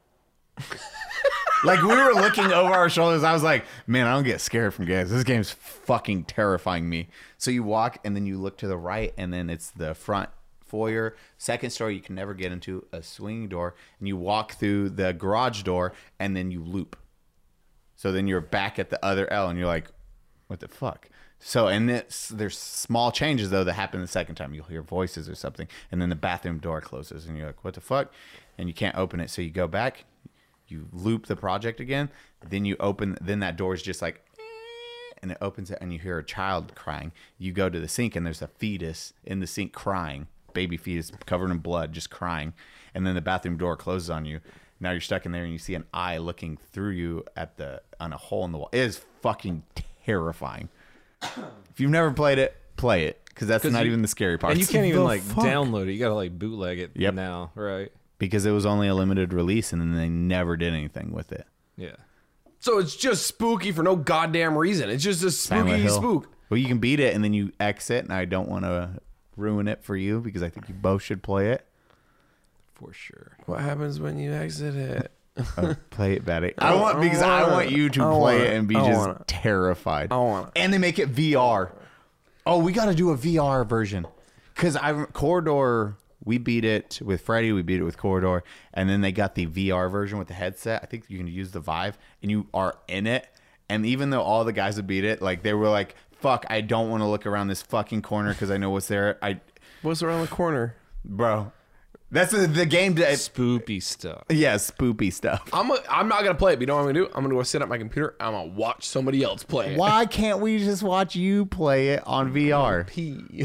[SPEAKER 1] like, we were looking over our shoulders. I was like, man, I don't get scared from games. This game's fucking terrifying me. So you walk and then you look to the right and then it's the front foyer. Second story you can never get into, a swinging door. And you walk through the garage door and then you loop. So then you're back at the other L and you're like, what the fuck? So, and there's small changes, though, that happen the second time. You'll hear voices or something. And then the bathroom door closes and you're like, what the fuck? And you can't open it. So you go back, you loop the project again. Then you open, then that door is just like, and it opens it and you hear a child crying. You go to the sink and there's a fetus in the sink crying. Baby fetus covered in blood, just crying. And then the bathroom door closes on you. Now you're stuck in there and you see an eye looking through you on a hole in the wall. It is fucking terrifying. If you've never played it, play it, because that's not even the scary part.
[SPEAKER 3] And you can't even like
[SPEAKER 1] fuck?
[SPEAKER 3] download it. You gotta like bootleg it
[SPEAKER 1] Yep.
[SPEAKER 3] now, right?
[SPEAKER 1] Because it was only a limited release and then they never did anything with it.
[SPEAKER 3] Yeah.
[SPEAKER 2] So it's just spooky for no goddamn reason. It's just a
[SPEAKER 1] Silent
[SPEAKER 2] spooky
[SPEAKER 1] Hill.
[SPEAKER 2] spook.
[SPEAKER 1] Well, you can beat it and then you exit, and I don't want to ruin it for you because I think you both should play it.
[SPEAKER 3] For sure.
[SPEAKER 2] What happens when you exit it?
[SPEAKER 1] Play it, Betty. I want you to play it and be just terrified.
[SPEAKER 2] I want it.
[SPEAKER 1] And they make it VR. Oh, we got to do a VR version. Because Corridor, we beat it with Freddy, we beat it with Corridor, and then they got the VR version with the headset. I think you can use the Vive, and you are in it. And even though all the guys that beat it, like they were like, fuck, I don't want to look around this fucking corner because I know what's there.
[SPEAKER 2] What's around the corner?
[SPEAKER 1] Bro, that's the game.
[SPEAKER 3] Spoopy stuff.
[SPEAKER 1] Yeah, spoopy stuff.
[SPEAKER 2] I'm not gonna play it, but you know what I'm gonna do? I'm gonna go sit at my computer. I'm gonna watch somebody else play it.
[SPEAKER 1] Why can't we just watch you play it on VR?
[SPEAKER 2] Pee.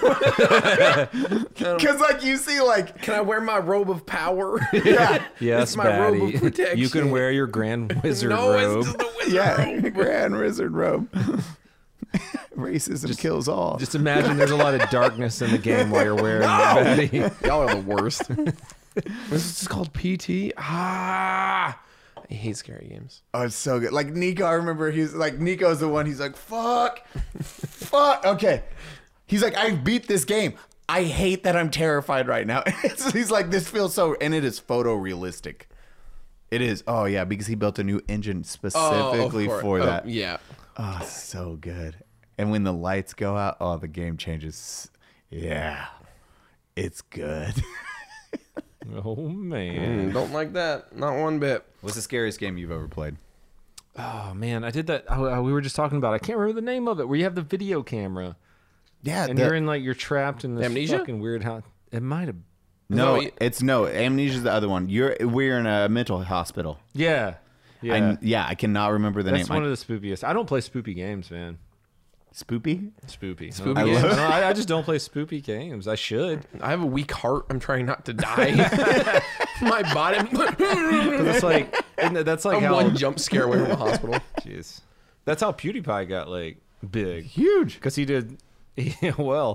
[SPEAKER 1] Because like you see, like
[SPEAKER 2] Can I wear my robe of power?
[SPEAKER 1] yeah,
[SPEAKER 3] Yes,
[SPEAKER 2] It's my robe of
[SPEAKER 3] Batty.
[SPEAKER 2] protection.
[SPEAKER 3] You can wear your Grand Wizard
[SPEAKER 2] no,
[SPEAKER 3] robe.
[SPEAKER 2] it's just the wizard
[SPEAKER 1] yeah,
[SPEAKER 2] robe.
[SPEAKER 1] Grand Wizard robe. Racism kills all.
[SPEAKER 3] Just imagine there's a lot of darkness in the game while you're wearing it, Batty.
[SPEAKER 2] Y'all are the worst. This is called PT. I hate scary games.
[SPEAKER 1] Oh, it's so good. Like Nico, I remember he's like Nico's the one. He's like, fuck. Okay. He's like, I beat this game. I hate that I'm terrified right now. He's like, this feels so, and it is photorealistic. It is. Oh yeah, because he built a new engine specifically for that.
[SPEAKER 2] Yeah.
[SPEAKER 1] Oh, so good. And when the lights go out, oh, the game changes. Yeah, it's good.
[SPEAKER 3] Oh man.
[SPEAKER 2] Don't like that. Not one bit.
[SPEAKER 1] What's the scariest game you've ever played?
[SPEAKER 3] Oh man, I did that. We were just talking about. I can't remember the name of it. Where you have the video camera
[SPEAKER 1] Yeah,
[SPEAKER 3] and you're in like you're trapped in this
[SPEAKER 2] Amnesia?
[SPEAKER 3] fucking weird house. It might have.
[SPEAKER 1] no,
[SPEAKER 2] No,
[SPEAKER 1] it's no. Amnesia's the other one. We're in a mental hospital.
[SPEAKER 3] Yeah. Yeah.
[SPEAKER 1] I cannot remember the
[SPEAKER 3] That's
[SPEAKER 1] name.
[SPEAKER 3] one of the spoopiest. I don't play spoopy games, man.
[SPEAKER 1] Spoopy?
[SPEAKER 3] Spoopy.
[SPEAKER 2] Spoopy
[SPEAKER 3] No,
[SPEAKER 2] games?
[SPEAKER 3] no, I just don't play spoopy games. I should.
[SPEAKER 2] I have a weak heart. I'm trying not to die. My body.
[SPEAKER 3] But it's like that's like
[SPEAKER 2] I'm
[SPEAKER 3] how
[SPEAKER 2] one jump scare away from the hospital.
[SPEAKER 3] Jeez. That's how PewDiePie got like big.
[SPEAKER 1] Huge.
[SPEAKER 3] Because he did well,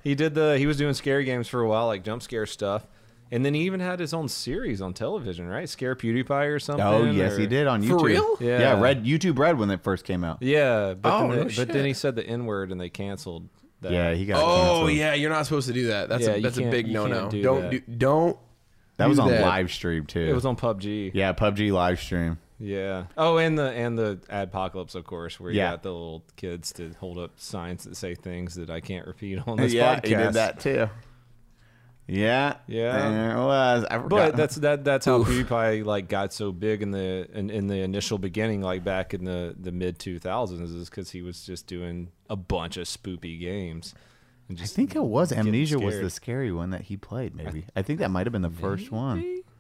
[SPEAKER 3] He was doing scary games for a while, like jump scare stuff. And then he even had his own series on television, right? Scare PewDiePie or something.
[SPEAKER 1] Oh yes, he did on YouTube.
[SPEAKER 2] For real?
[SPEAKER 3] Yeah.
[SPEAKER 1] YouTube Red when it first came out.
[SPEAKER 3] Yeah, but,
[SPEAKER 2] no
[SPEAKER 3] but then
[SPEAKER 2] shit.
[SPEAKER 3] he said the N word and they canceled that.
[SPEAKER 1] Yeah, he got
[SPEAKER 2] Oh
[SPEAKER 1] canceled.
[SPEAKER 2] yeah, you're not supposed to do that. That's
[SPEAKER 3] Yeah,
[SPEAKER 2] a
[SPEAKER 3] you
[SPEAKER 2] that's a
[SPEAKER 3] can't-
[SPEAKER 2] big
[SPEAKER 3] you
[SPEAKER 2] no no.
[SPEAKER 3] can't do
[SPEAKER 2] Don't
[SPEAKER 3] that.
[SPEAKER 2] don't.
[SPEAKER 1] That was
[SPEAKER 2] do
[SPEAKER 1] on
[SPEAKER 2] that.
[SPEAKER 1] live stream too.
[SPEAKER 3] It was on PUBG.
[SPEAKER 1] Yeah, PUBG live stream.
[SPEAKER 3] Yeah. Oh, and the Adpocalypse, of course, where you
[SPEAKER 1] Yeah.
[SPEAKER 3] got the little kids to hold up signs that say things that I can't repeat on this
[SPEAKER 1] Yeah,
[SPEAKER 3] podcast.
[SPEAKER 1] he did that too. Yeah,
[SPEAKER 3] Yeah.
[SPEAKER 1] there it was. I forgot.
[SPEAKER 3] But that's how PewDiePie like got so big in the initial beginning, like back in the mid 2000s, is because he was just doing a bunch of spoopy games. And
[SPEAKER 1] I
[SPEAKER 3] just
[SPEAKER 1] think it was
[SPEAKER 3] getting
[SPEAKER 1] Amnesia was
[SPEAKER 3] scared.
[SPEAKER 1] the scary one that he played. Maybe I think that might have been the first one.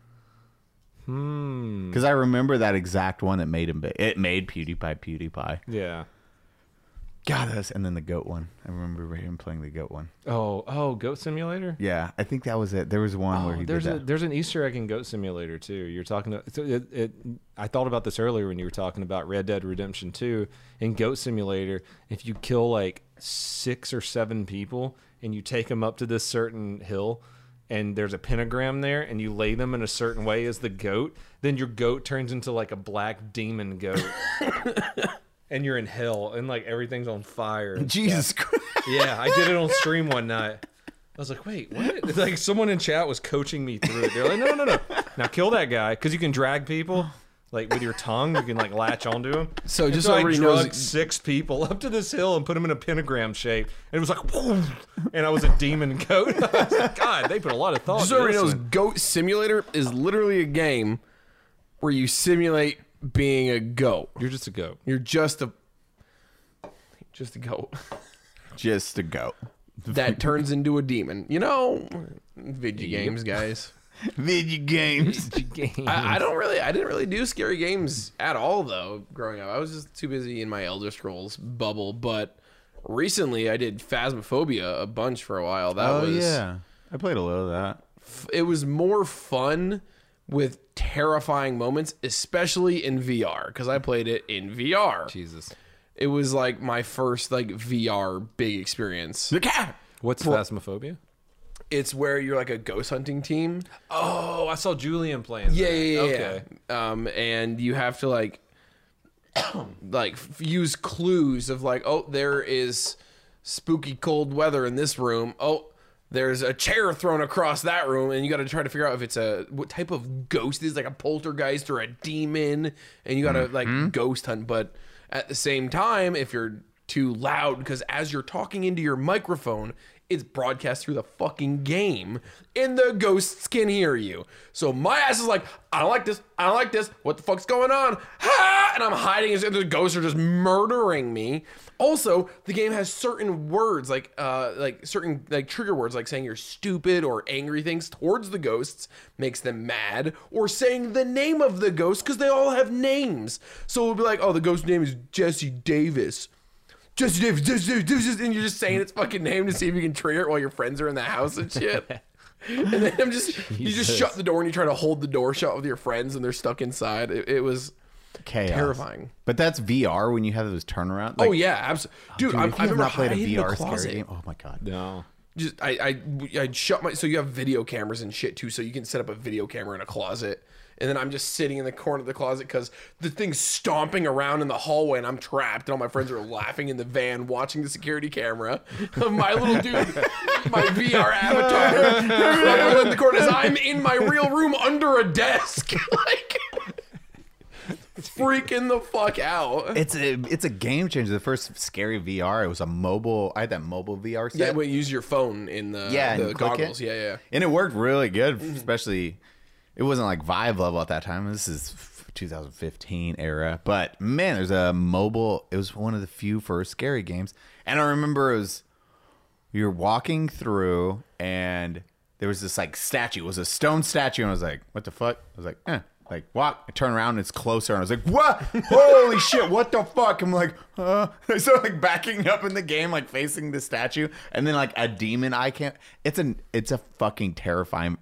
[SPEAKER 1] Because I remember that exact one that made him big. It made PewDiePie.
[SPEAKER 3] Yeah.
[SPEAKER 1] God, and then the goat one. I remember him playing the goat one.
[SPEAKER 3] Oh, Goat Simulator.
[SPEAKER 1] Yeah, I think that was it. There was one where he did that.
[SPEAKER 3] There's an Easter egg in Goat Simulator too. You're talking to I thought about this earlier when you were talking about Red Dead Redemption 2. In Goat Simulator, if you kill like 6 or 7 people and you take them up to this certain hill and there's a pentagram there and you lay them in a certain way as the goat, then your goat turns into like a black demon goat. And you're in hell and like everything's on fire.
[SPEAKER 1] Jesus Christ.
[SPEAKER 3] Yeah, I did it on stream one night. I was like, wait, what? It's like someone in chat was coaching me through it. They're like, no. Now kill that guy because you can drag people. Like with your tongue, you can like latch onto him.
[SPEAKER 2] So
[SPEAKER 3] And
[SPEAKER 2] just
[SPEAKER 3] so
[SPEAKER 2] so
[SPEAKER 3] I
[SPEAKER 2] everybody
[SPEAKER 3] drugged
[SPEAKER 2] knows,
[SPEAKER 3] 6 people up to this hill and put them in a pentagram shape. And it was like, whoom, and I was a demon goat. I was like, God, they put a lot of thought
[SPEAKER 2] just so
[SPEAKER 3] into
[SPEAKER 2] everybody
[SPEAKER 3] this
[SPEAKER 2] knows,
[SPEAKER 3] one.
[SPEAKER 2] Goat Simulator is literally a game where you simulate being a goat.
[SPEAKER 3] You're just a goat.
[SPEAKER 2] You're just a goat
[SPEAKER 1] Just a goat.
[SPEAKER 2] that turns into a demon. You know, video games, guys.
[SPEAKER 1] Video games.
[SPEAKER 2] I didn't really do scary games at all though growing up. I was just too busy in my Elder Scrolls bubble. But recently, I did Phasmophobia a bunch for a while. That was
[SPEAKER 1] yeah. I played a little of that.
[SPEAKER 2] It was more fun with terrifying moments, especially in VR, because I played it in VR.
[SPEAKER 3] Jesus.
[SPEAKER 2] It was like my first like VR big experience.
[SPEAKER 3] What's Phasmophobia?
[SPEAKER 2] It's where you're like a ghost hunting team.
[SPEAKER 3] Oh, I saw Julian playing.
[SPEAKER 2] Yeah,
[SPEAKER 3] that.
[SPEAKER 2] yeah,
[SPEAKER 3] Okay.
[SPEAKER 2] yeah. And you have to like use clues of like, oh, there is spooky cold weather in this room. Oh, there's a chair thrown across that room, and you got to try to figure out if it's what type of ghost it is, like a poltergeist or a demon, and you got to like ghost hunt. But at the same time, if you're too loud, because as you're talking into your microphone, it's broadcast through the fucking game, and the ghosts can hear you. So my ass is like, I don't like this. I don't like this. What the fuck's going on? Ha! And I'm hiding, and the ghosts are just murdering me. Also, the game has certain words, like certain like trigger words, like saying you're stupid or angry things towards the ghosts makes them mad, or saying the name of the ghost because they all have names. So it'll be like, oh, the ghost name is Jesse Davis. Jesse Davis, and you're just saying its fucking name to see if you can trigger it while your friends are in the house and shit. And then you just shut the door and you try to hold the door shut with your friends and they're stuck inside. It was
[SPEAKER 1] Chaos.
[SPEAKER 2] terrifying.
[SPEAKER 1] But that's VR when you have those turnaround.
[SPEAKER 2] Oh yeah, absolutely, dude.
[SPEAKER 1] Dude,
[SPEAKER 2] I
[SPEAKER 1] if you have
[SPEAKER 2] remember
[SPEAKER 1] not played a
[SPEAKER 2] hiding in the
[SPEAKER 1] VR
[SPEAKER 2] closet.
[SPEAKER 1] scary game. Oh my god.
[SPEAKER 3] No.
[SPEAKER 2] Just I'd shut my, so you have video cameras and shit too, so you can set up a video camera in a closet. And then I'm just sitting in the corner of the closet because the thing's stomping around in the hallway and I'm trapped. And all my friends are laughing in the van watching the security camera of my little dude, my VR avatar, crumpled in the corner as I'm in my real room under a desk. Like, freaking the fuck out.
[SPEAKER 1] It's a game changer. The first scary VR, it was a mobile. I had that mobile VR set.
[SPEAKER 2] Yeah, when you use your phone in the,
[SPEAKER 1] and
[SPEAKER 2] the
[SPEAKER 1] click
[SPEAKER 2] goggles.
[SPEAKER 1] it.
[SPEAKER 2] Yeah.
[SPEAKER 1] And it worked really good, especially it wasn't like Vive level at that time. This is 2015 era. But man, there's a mobile. It was one of the few first scary games. And I remember you're walking through and there was this like statue. It was a stone statue. And I was like, what the fuck? I was like, like walk. I turn around and it's closer. And I was like, what? Holy shit. What the fuck? I'm like, so like backing up in the game, like facing the statue. And then like a demon I can't. It's a fucking terrifying.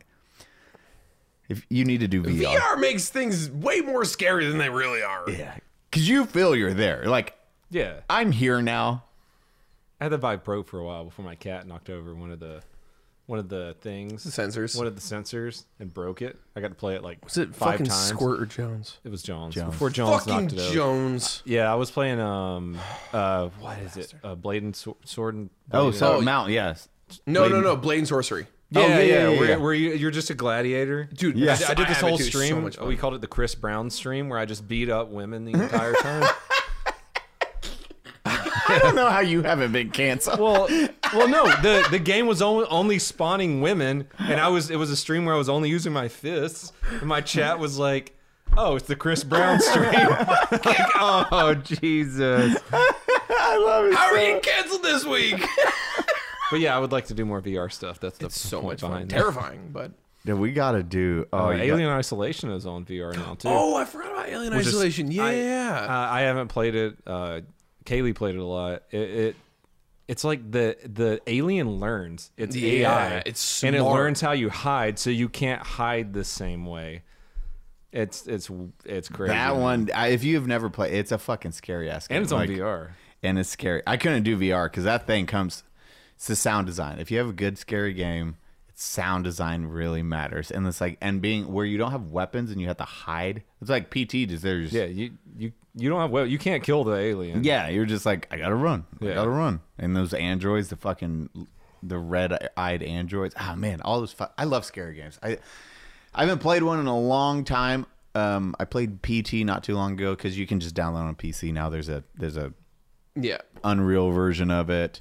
[SPEAKER 1] If you need to do VR.
[SPEAKER 2] VR makes things way more scary than they really are.
[SPEAKER 1] Yeah. Because you feel you're there. Like,
[SPEAKER 3] Yeah.
[SPEAKER 1] I'm here now.
[SPEAKER 3] I had the Vive Pro for a while before my cat knocked over one of the things,
[SPEAKER 2] The sensors.
[SPEAKER 3] one of the sensors, and broke it. I got to play it like
[SPEAKER 2] Was it
[SPEAKER 3] 5
[SPEAKER 2] fucking
[SPEAKER 3] times.
[SPEAKER 2] Squirt or Jones?
[SPEAKER 3] It was Jones.
[SPEAKER 1] Jones.
[SPEAKER 3] Before Jones
[SPEAKER 2] Fucking
[SPEAKER 3] knocked it over.
[SPEAKER 2] Jones.
[SPEAKER 3] Yeah, I was playing what is it? Blade and Sword and
[SPEAKER 1] Oh,
[SPEAKER 3] Blade
[SPEAKER 1] so
[SPEAKER 3] and-
[SPEAKER 1] Mount, yes.
[SPEAKER 2] No,
[SPEAKER 1] Blade-
[SPEAKER 2] no. Blade and Sorcery.
[SPEAKER 3] Yeah,
[SPEAKER 1] yeah.
[SPEAKER 3] Where you're just a gladiator,
[SPEAKER 2] Dude,
[SPEAKER 3] I did this
[SPEAKER 2] have it
[SPEAKER 3] whole
[SPEAKER 2] too. So
[SPEAKER 3] stream.
[SPEAKER 2] much fun.
[SPEAKER 3] We called it the Chris Brown stream, where I just beat up women the entire time.
[SPEAKER 1] I don't know how you haven't been canceled.
[SPEAKER 3] Well, no. The game was only spawning women, and it was a stream where I was only using my fists, and my chat was like, "Oh, it's the Chris Brown stream." Like, oh Jesus!
[SPEAKER 1] I love it.
[SPEAKER 2] How are you canceled this week?
[SPEAKER 3] But yeah, I would like to do more VR stuff. That's the
[SPEAKER 2] So
[SPEAKER 3] point
[SPEAKER 2] much fun.
[SPEAKER 3] behind it.
[SPEAKER 2] Terrifying, but.
[SPEAKER 1] Yeah, we gotta do.
[SPEAKER 3] Alien Isolation is on VR now too.
[SPEAKER 2] Oh, I forgot about Alien
[SPEAKER 3] Which is-
[SPEAKER 2] Isolation. Yeah.
[SPEAKER 3] I haven't played it. Kaylee played it a lot. It's like the alien learns. It's
[SPEAKER 2] Yeah,
[SPEAKER 3] AI.
[SPEAKER 2] it's
[SPEAKER 3] and it
[SPEAKER 2] smart.
[SPEAKER 3] learns how you hide, so you can't hide the same way. It's crazy.
[SPEAKER 1] that one. If you have never played, it's a fucking scary ass game.
[SPEAKER 3] and it's on
[SPEAKER 1] Like,
[SPEAKER 3] VR.
[SPEAKER 1] and it's scary. I couldn't do VR because that thing comes. It's the sound design. If you have a good scary game, it's sound design really matters. And it's like being where you don't have weapons and you have to hide. It's like PT. There's
[SPEAKER 3] Yeah, you don't have you can't kill the alien.
[SPEAKER 1] yeah. You're just like I gotta run. I
[SPEAKER 3] Yeah.
[SPEAKER 1] gotta run. And those androids, the red-eyed androids. Ah man, all those. I love scary games. I haven't played one in a long time. I played PT not too long ago because you can just download on PC now. There's a
[SPEAKER 2] Yeah.
[SPEAKER 1] Unreal version of it,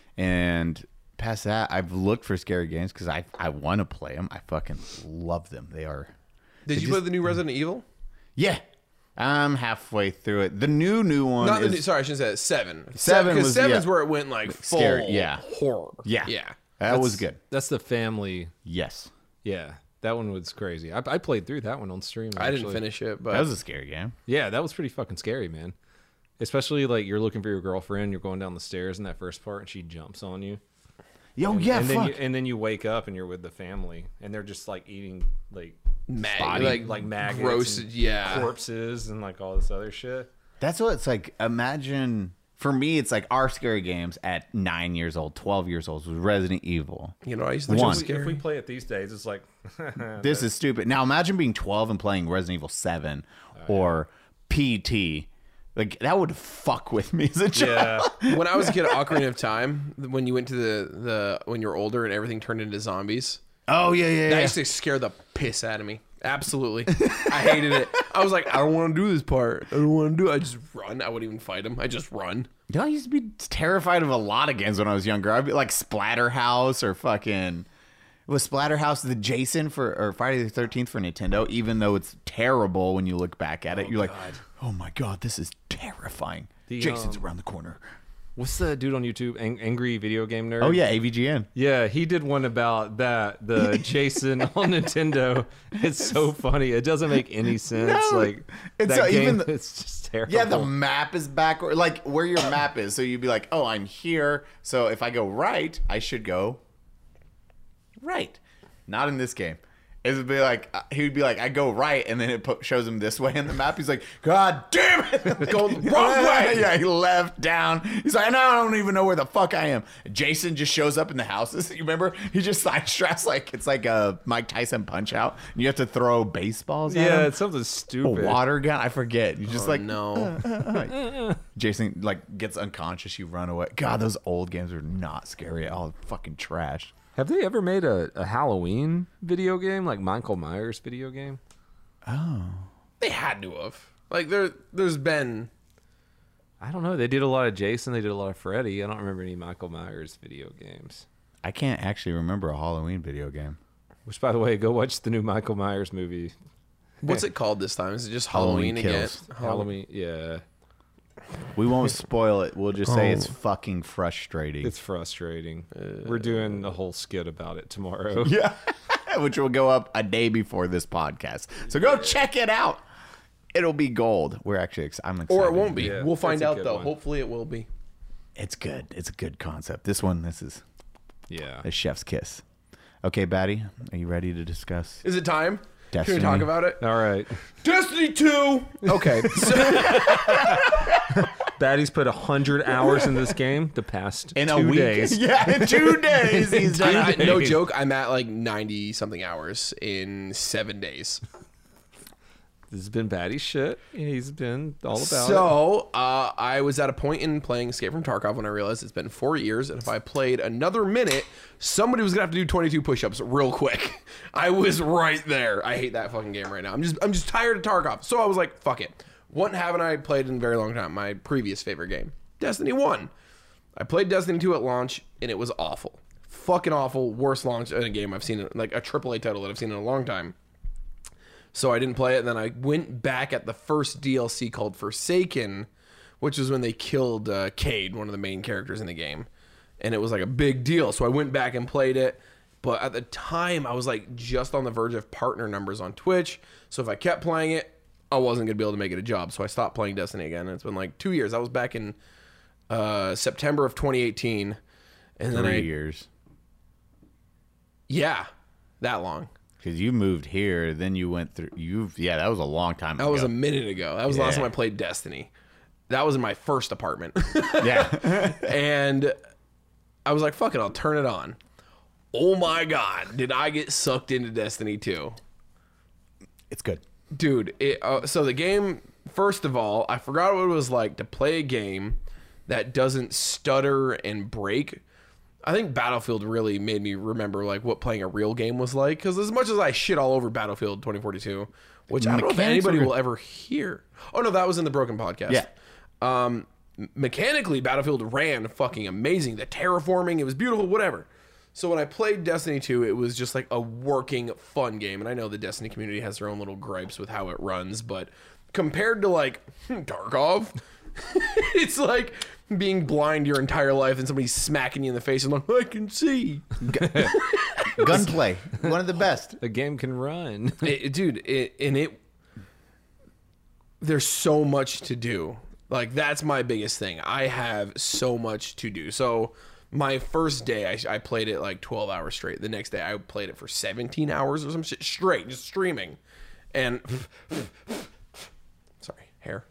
[SPEAKER 1] and past that, I've looked for scary games because I want to play them. I fucking love them. They are.
[SPEAKER 2] Did you play the new Resident Evil?
[SPEAKER 1] Yeah, I'm halfway through it. The new one
[SPEAKER 2] Not the
[SPEAKER 1] is
[SPEAKER 2] new, sorry, I shouldn't say that. 7.
[SPEAKER 1] Seven
[SPEAKER 2] Because
[SPEAKER 1] was-
[SPEAKER 2] 7's
[SPEAKER 1] yeah.
[SPEAKER 2] where it went like full
[SPEAKER 1] Scary, yeah.
[SPEAKER 2] horror.
[SPEAKER 1] yeah
[SPEAKER 2] Yeah.
[SPEAKER 1] that was good.
[SPEAKER 3] That's the family.
[SPEAKER 1] Yes,
[SPEAKER 3] Yeah, that one was crazy. I played through that one on stream.
[SPEAKER 2] I didn't
[SPEAKER 3] actually.
[SPEAKER 2] finish it, but
[SPEAKER 1] that was a scary game.
[SPEAKER 3] Yeah, that was pretty fucking scary, man. Especially like you're looking for your girlfriend, you're going down the stairs in that first part, and she jumps on you.
[SPEAKER 1] Yo,
[SPEAKER 3] And,
[SPEAKER 1] yeah,
[SPEAKER 3] and
[SPEAKER 1] fuck.
[SPEAKER 3] then you wake up and you're with the family, and they're just like eating like like maggots,
[SPEAKER 2] gross,
[SPEAKER 3] and
[SPEAKER 2] yeah.
[SPEAKER 3] corpses, and like all this other shit.
[SPEAKER 1] That's what it's like. Imagine for me, it's like our scary games at 9 years old, 12 years old was Resident Evil.
[SPEAKER 2] You know, I used to
[SPEAKER 1] One.
[SPEAKER 2] just
[SPEAKER 3] If we play it these days, it's like
[SPEAKER 1] This is stupid. Now imagine being 12 and playing Resident Evil 7 or PT. Like that would fuck with me as a child.
[SPEAKER 3] yeah.
[SPEAKER 2] when I was a kid at Ocarina of Time, when you went to the when you're older and everything turned into zombies,
[SPEAKER 1] Oh yeah.
[SPEAKER 2] that used to scare the piss out of me. Absolutely. I hated it. I was like, I don't want to do this part. I don't want to do it. I just run. I wouldn't even fight him. I just run.
[SPEAKER 1] I used to be terrified of a lot of games when I was younger. I'd be like Splatterhouse or fucking was Splatterhouse the Jason or Friday the 13th for Nintendo, even though it's terrible when you look back at it. You're like, oh my god, this is terrifying.
[SPEAKER 3] The,
[SPEAKER 1] Jason's around the corner.
[SPEAKER 3] What's the dude on YouTube? Angry Video Game Nerd.
[SPEAKER 1] Oh yeah, AVGN.
[SPEAKER 3] Yeah, he did one about that. The Jason on Nintendo. It's so funny. It doesn't make any sense.
[SPEAKER 1] No.
[SPEAKER 3] Like
[SPEAKER 1] It's
[SPEAKER 3] that game.
[SPEAKER 1] even the-
[SPEAKER 3] It's just terrible.
[SPEAKER 1] Yeah, the map is backward, like where your map is. So you'd be like, oh, I'm here. So if I go right, I should go right. Not in this game. It would be like he would be like, I go right, and then it shows him this way in the map. He's like, God damn it, go the wrong way. Yeah, he left down. He's like, no, I don't even know where the fuck I am. Jason just shows up in the houses. You remember? He just side straps like it's like a Mike Tyson Punch Out, and you have to throw baseballs. At
[SPEAKER 3] Yeah,
[SPEAKER 1] him.
[SPEAKER 3] it's something
[SPEAKER 1] A
[SPEAKER 3] stupid.
[SPEAKER 1] water gun. I forget. You just like
[SPEAKER 2] no.
[SPEAKER 1] Jason like gets unconscious. You run away. God, those old games are not scary at all. Fucking trash.
[SPEAKER 3] Have they ever made a Halloween video game, like Michael Myers video game?
[SPEAKER 2] They had to have. Like there's been
[SPEAKER 3] I don't know. They did a lot of Jason. They did a lot of Freddy. I don't remember any Michael Myers video games.
[SPEAKER 1] I can't actually remember a Halloween video game.
[SPEAKER 3] Which, by the way, go watch the new Michael Myers movie.
[SPEAKER 2] what's it called this time? Is it just
[SPEAKER 1] Halloween
[SPEAKER 2] Halloween, again?
[SPEAKER 1] Kills.
[SPEAKER 3] Halloween. Yeah,
[SPEAKER 1] We won't spoil it. We'll just say it's fucking frustrating.
[SPEAKER 3] it's frustrating. We're doing a whole skit about it tomorrow.
[SPEAKER 1] yeah, which will go up a day before this podcast. So go check it out. It'll be gold. We're actually. I'm excited.
[SPEAKER 2] Or it won't be.
[SPEAKER 3] Yeah,
[SPEAKER 2] we'll find
[SPEAKER 3] that's a
[SPEAKER 2] out
[SPEAKER 3] good
[SPEAKER 2] though.
[SPEAKER 3] one.
[SPEAKER 2] Hopefully it will be.
[SPEAKER 1] It's good. It's a good concept. This is
[SPEAKER 3] Yeah.
[SPEAKER 1] a chef's kiss. Okay, Batty, are you ready to discuss?
[SPEAKER 2] Is it time?
[SPEAKER 1] Destiny.
[SPEAKER 2] Can we talk about it?
[SPEAKER 3] All right.
[SPEAKER 2] Destiny 2. Okay. So,
[SPEAKER 3] Batty's put 100 hours in this game the past
[SPEAKER 1] In
[SPEAKER 3] 2
[SPEAKER 1] a week.
[SPEAKER 3] days.
[SPEAKER 1] Yeah, in 2 days. He's done.
[SPEAKER 2] Dude, no joke, I'm at like 90 something hours in 7 days.
[SPEAKER 3] This has been Batty's shit. He's been all about it.
[SPEAKER 2] So I was at a point in playing Escape from Tarkov when I realized it's been 4 years, and if I played another minute, somebody was gonna have to do 22 push-ups real quick. I was right there. I hate that fucking game right now. I'm just tired of Tarkov. So I was like, fuck it. What haven't I played in a very long time? My previous favorite game, Destiny 1. I played Destiny 2 at launch, and it was awful. Fucking awful. Worst launch in a game I've seen, like a AAA title that I've seen in a long time. So I didn't play it. And then I went back at the first DLC called Forsaken, which was when they killed Cade, one of the main characters in the game. And it was like a big deal. So I went back and played it. But at the time, I was like just on the verge of partner numbers on Twitch. So if I kept playing it, I wasn't going to be able to make it a job. So I stopped playing Destiny again. And it's been like 2 years. I was back in September of 2018. And then
[SPEAKER 1] 3 years.
[SPEAKER 2] Yeah, that long.
[SPEAKER 1] Because you moved here, then you went through. Yeah, that was a long time ago.
[SPEAKER 2] That was a minute ago. That was the last time I played Destiny. That was in my first apartment.
[SPEAKER 1] Yeah.
[SPEAKER 2] And I was like, fuck it, I'll turn it on. Oh my God, did I get sucked into Destiny 2?
[SPEAKER 1] It's good.
[SPEAKER 2] Dude, so the game, first of all, I forgot what it was like to play a game that doesn't stutter and break. I think Battlefield really made me remember like what playing a real game was like. Because as much as I shit all over Battlefield 2042, which I don't know if anybody will ever hear. Oh no, that was in the Broken podcast.
[SPEAKER 1] Yeah.
[SPEAKER 2] Mechanically, Battlefield ran fucking amazing. The terraforming, it was beautiful, whatever. So when I played Destiny 2, it was just like a working, fun game. And I know the Destiny community has their own little gripes with how it runs, but compared to like Tarkov, it's like being blind your entire life and somebody smacking you in the face and like, I can see.
[SPEAKER 1] Gunplay. One of the best.
[SPEAKER 3] The game can run.
[SPEAKER 2] There's so much to do. Like, that's my biggest thing. I have so much to do. So my first day, I played it like 12 hours straight. The next day, I played it for 17 hours or some shit straight, just streaming. And, sorry, hair.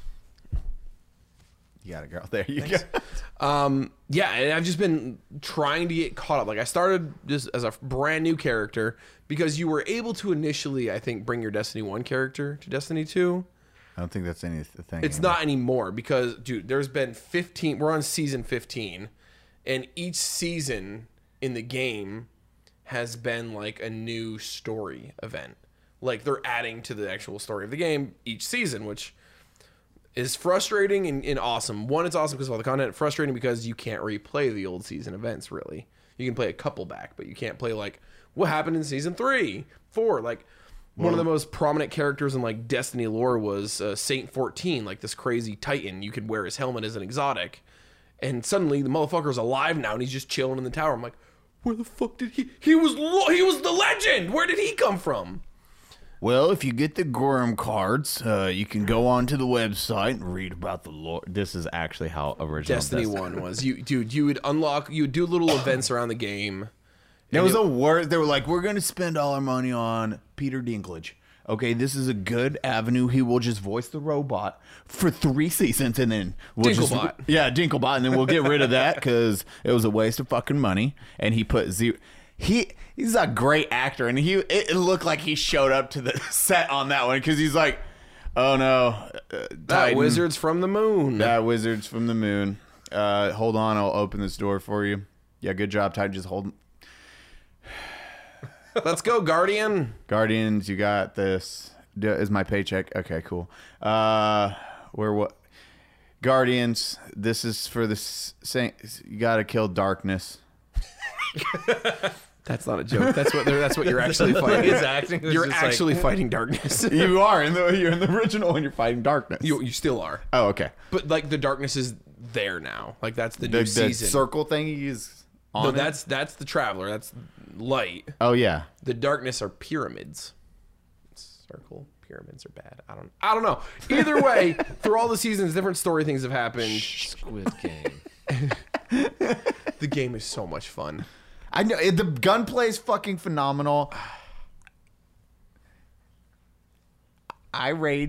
[SPEAKER 1] You got it, girl. There you go.
[SPEAKER 2] Yeah, and I've just been trying to get caught up. Like, I started just as a brand new character because you were able to initially, I think, bring your Destiny 1 character to Destiny 2.
[SPEAKER 1] I don't think that's anything.
[SPEAKER 2] It's not anymore because, dude, there's been 15. We're on season 15, and each season in the game has been like a new story event. Like, they're adding to the actual story of the game each season, which is frustrating and awesome. One, it's awesome because of all the content. Frustrating because you can't replay the old season events, really. You can play a couple back, but you can't play, like, what happened in season 3, 4. Like, one of the most prominent characters in, like, Destiny lore was Saint 14, like this crazy titan. You could wear his helmet as an exotic. And suddenly, the motherfucker's alive now, and he's just chilling in the tower. I'm like, where the fuck did he was the legend! Where did he come from?
[SPEAKER 1] Well, if you get the Gorham cards, you can go onto the website and read about the lore. This is actually how original
[SPEAKER 2] Destiny 1 was. You would unlock, you would do little events around the game.
[SPEAKER 1] There was a word. They were like, we're going to spend all our money on Peter Dinklage. Okay, this is a good avenue. He will just voice the robot for 3 seasons, and then we'll
[SPEAKER 2] Dinklebot.
[SPEAKER 1] Dinklebot, and then we'll get rid of that because it was a waste of fucking money. And he put zero. He's a great actor, and it looked like he showed up to the set on that one because he's like, oh no,
[SPEAKER 2] That wizard's from the moon.
[SPEAKER 1] That wizard's from the moon. Hold on, I'll open this door for you. Yeah, good job, Titan. Just hold.
[SPEAKER 2] Let's go, Guardian.
[SPEAKER 1] Guardians, you got this. Is my paycheck? Okay, cool. What? Guardians, this is for the Saints. You got to kill darkness.
[SPEAKER 2] That's not a joke. That's what you're actually fighting.
[SPEAKER 3] His acting was
[SPEAKER 2] You're
[SPEAKER 3] just
[SPEAKER 2] actually fighting darkness.
[SPEAKER 1] You are you're in the original when you're fighting darkness.
[SPEAKER 2] You still are.
[SPEAKER 1] Oh, okay.
[SPEAKER 2] But like the darkness is there now. Like that's the new season.
[SPEAKER 1] The circle thing you use on
[SPEAKER 2] No,
[SPEAKER 1] it?
[SPEAKER 2] that's the Traveler. That's light.
[SPEAKER 1] Oh yeah.
[SPEAKER 2] The darkness are pyramids. Circle pyramids are bad. I don't know. Either way, through all the seasons, different story things have happened.
[SPEAKER 3] Squid Game.
[SPEAKER 2] The game is so much fun.
[SPEAKER 1] I know the gunplay is fucking phenomenal. I raged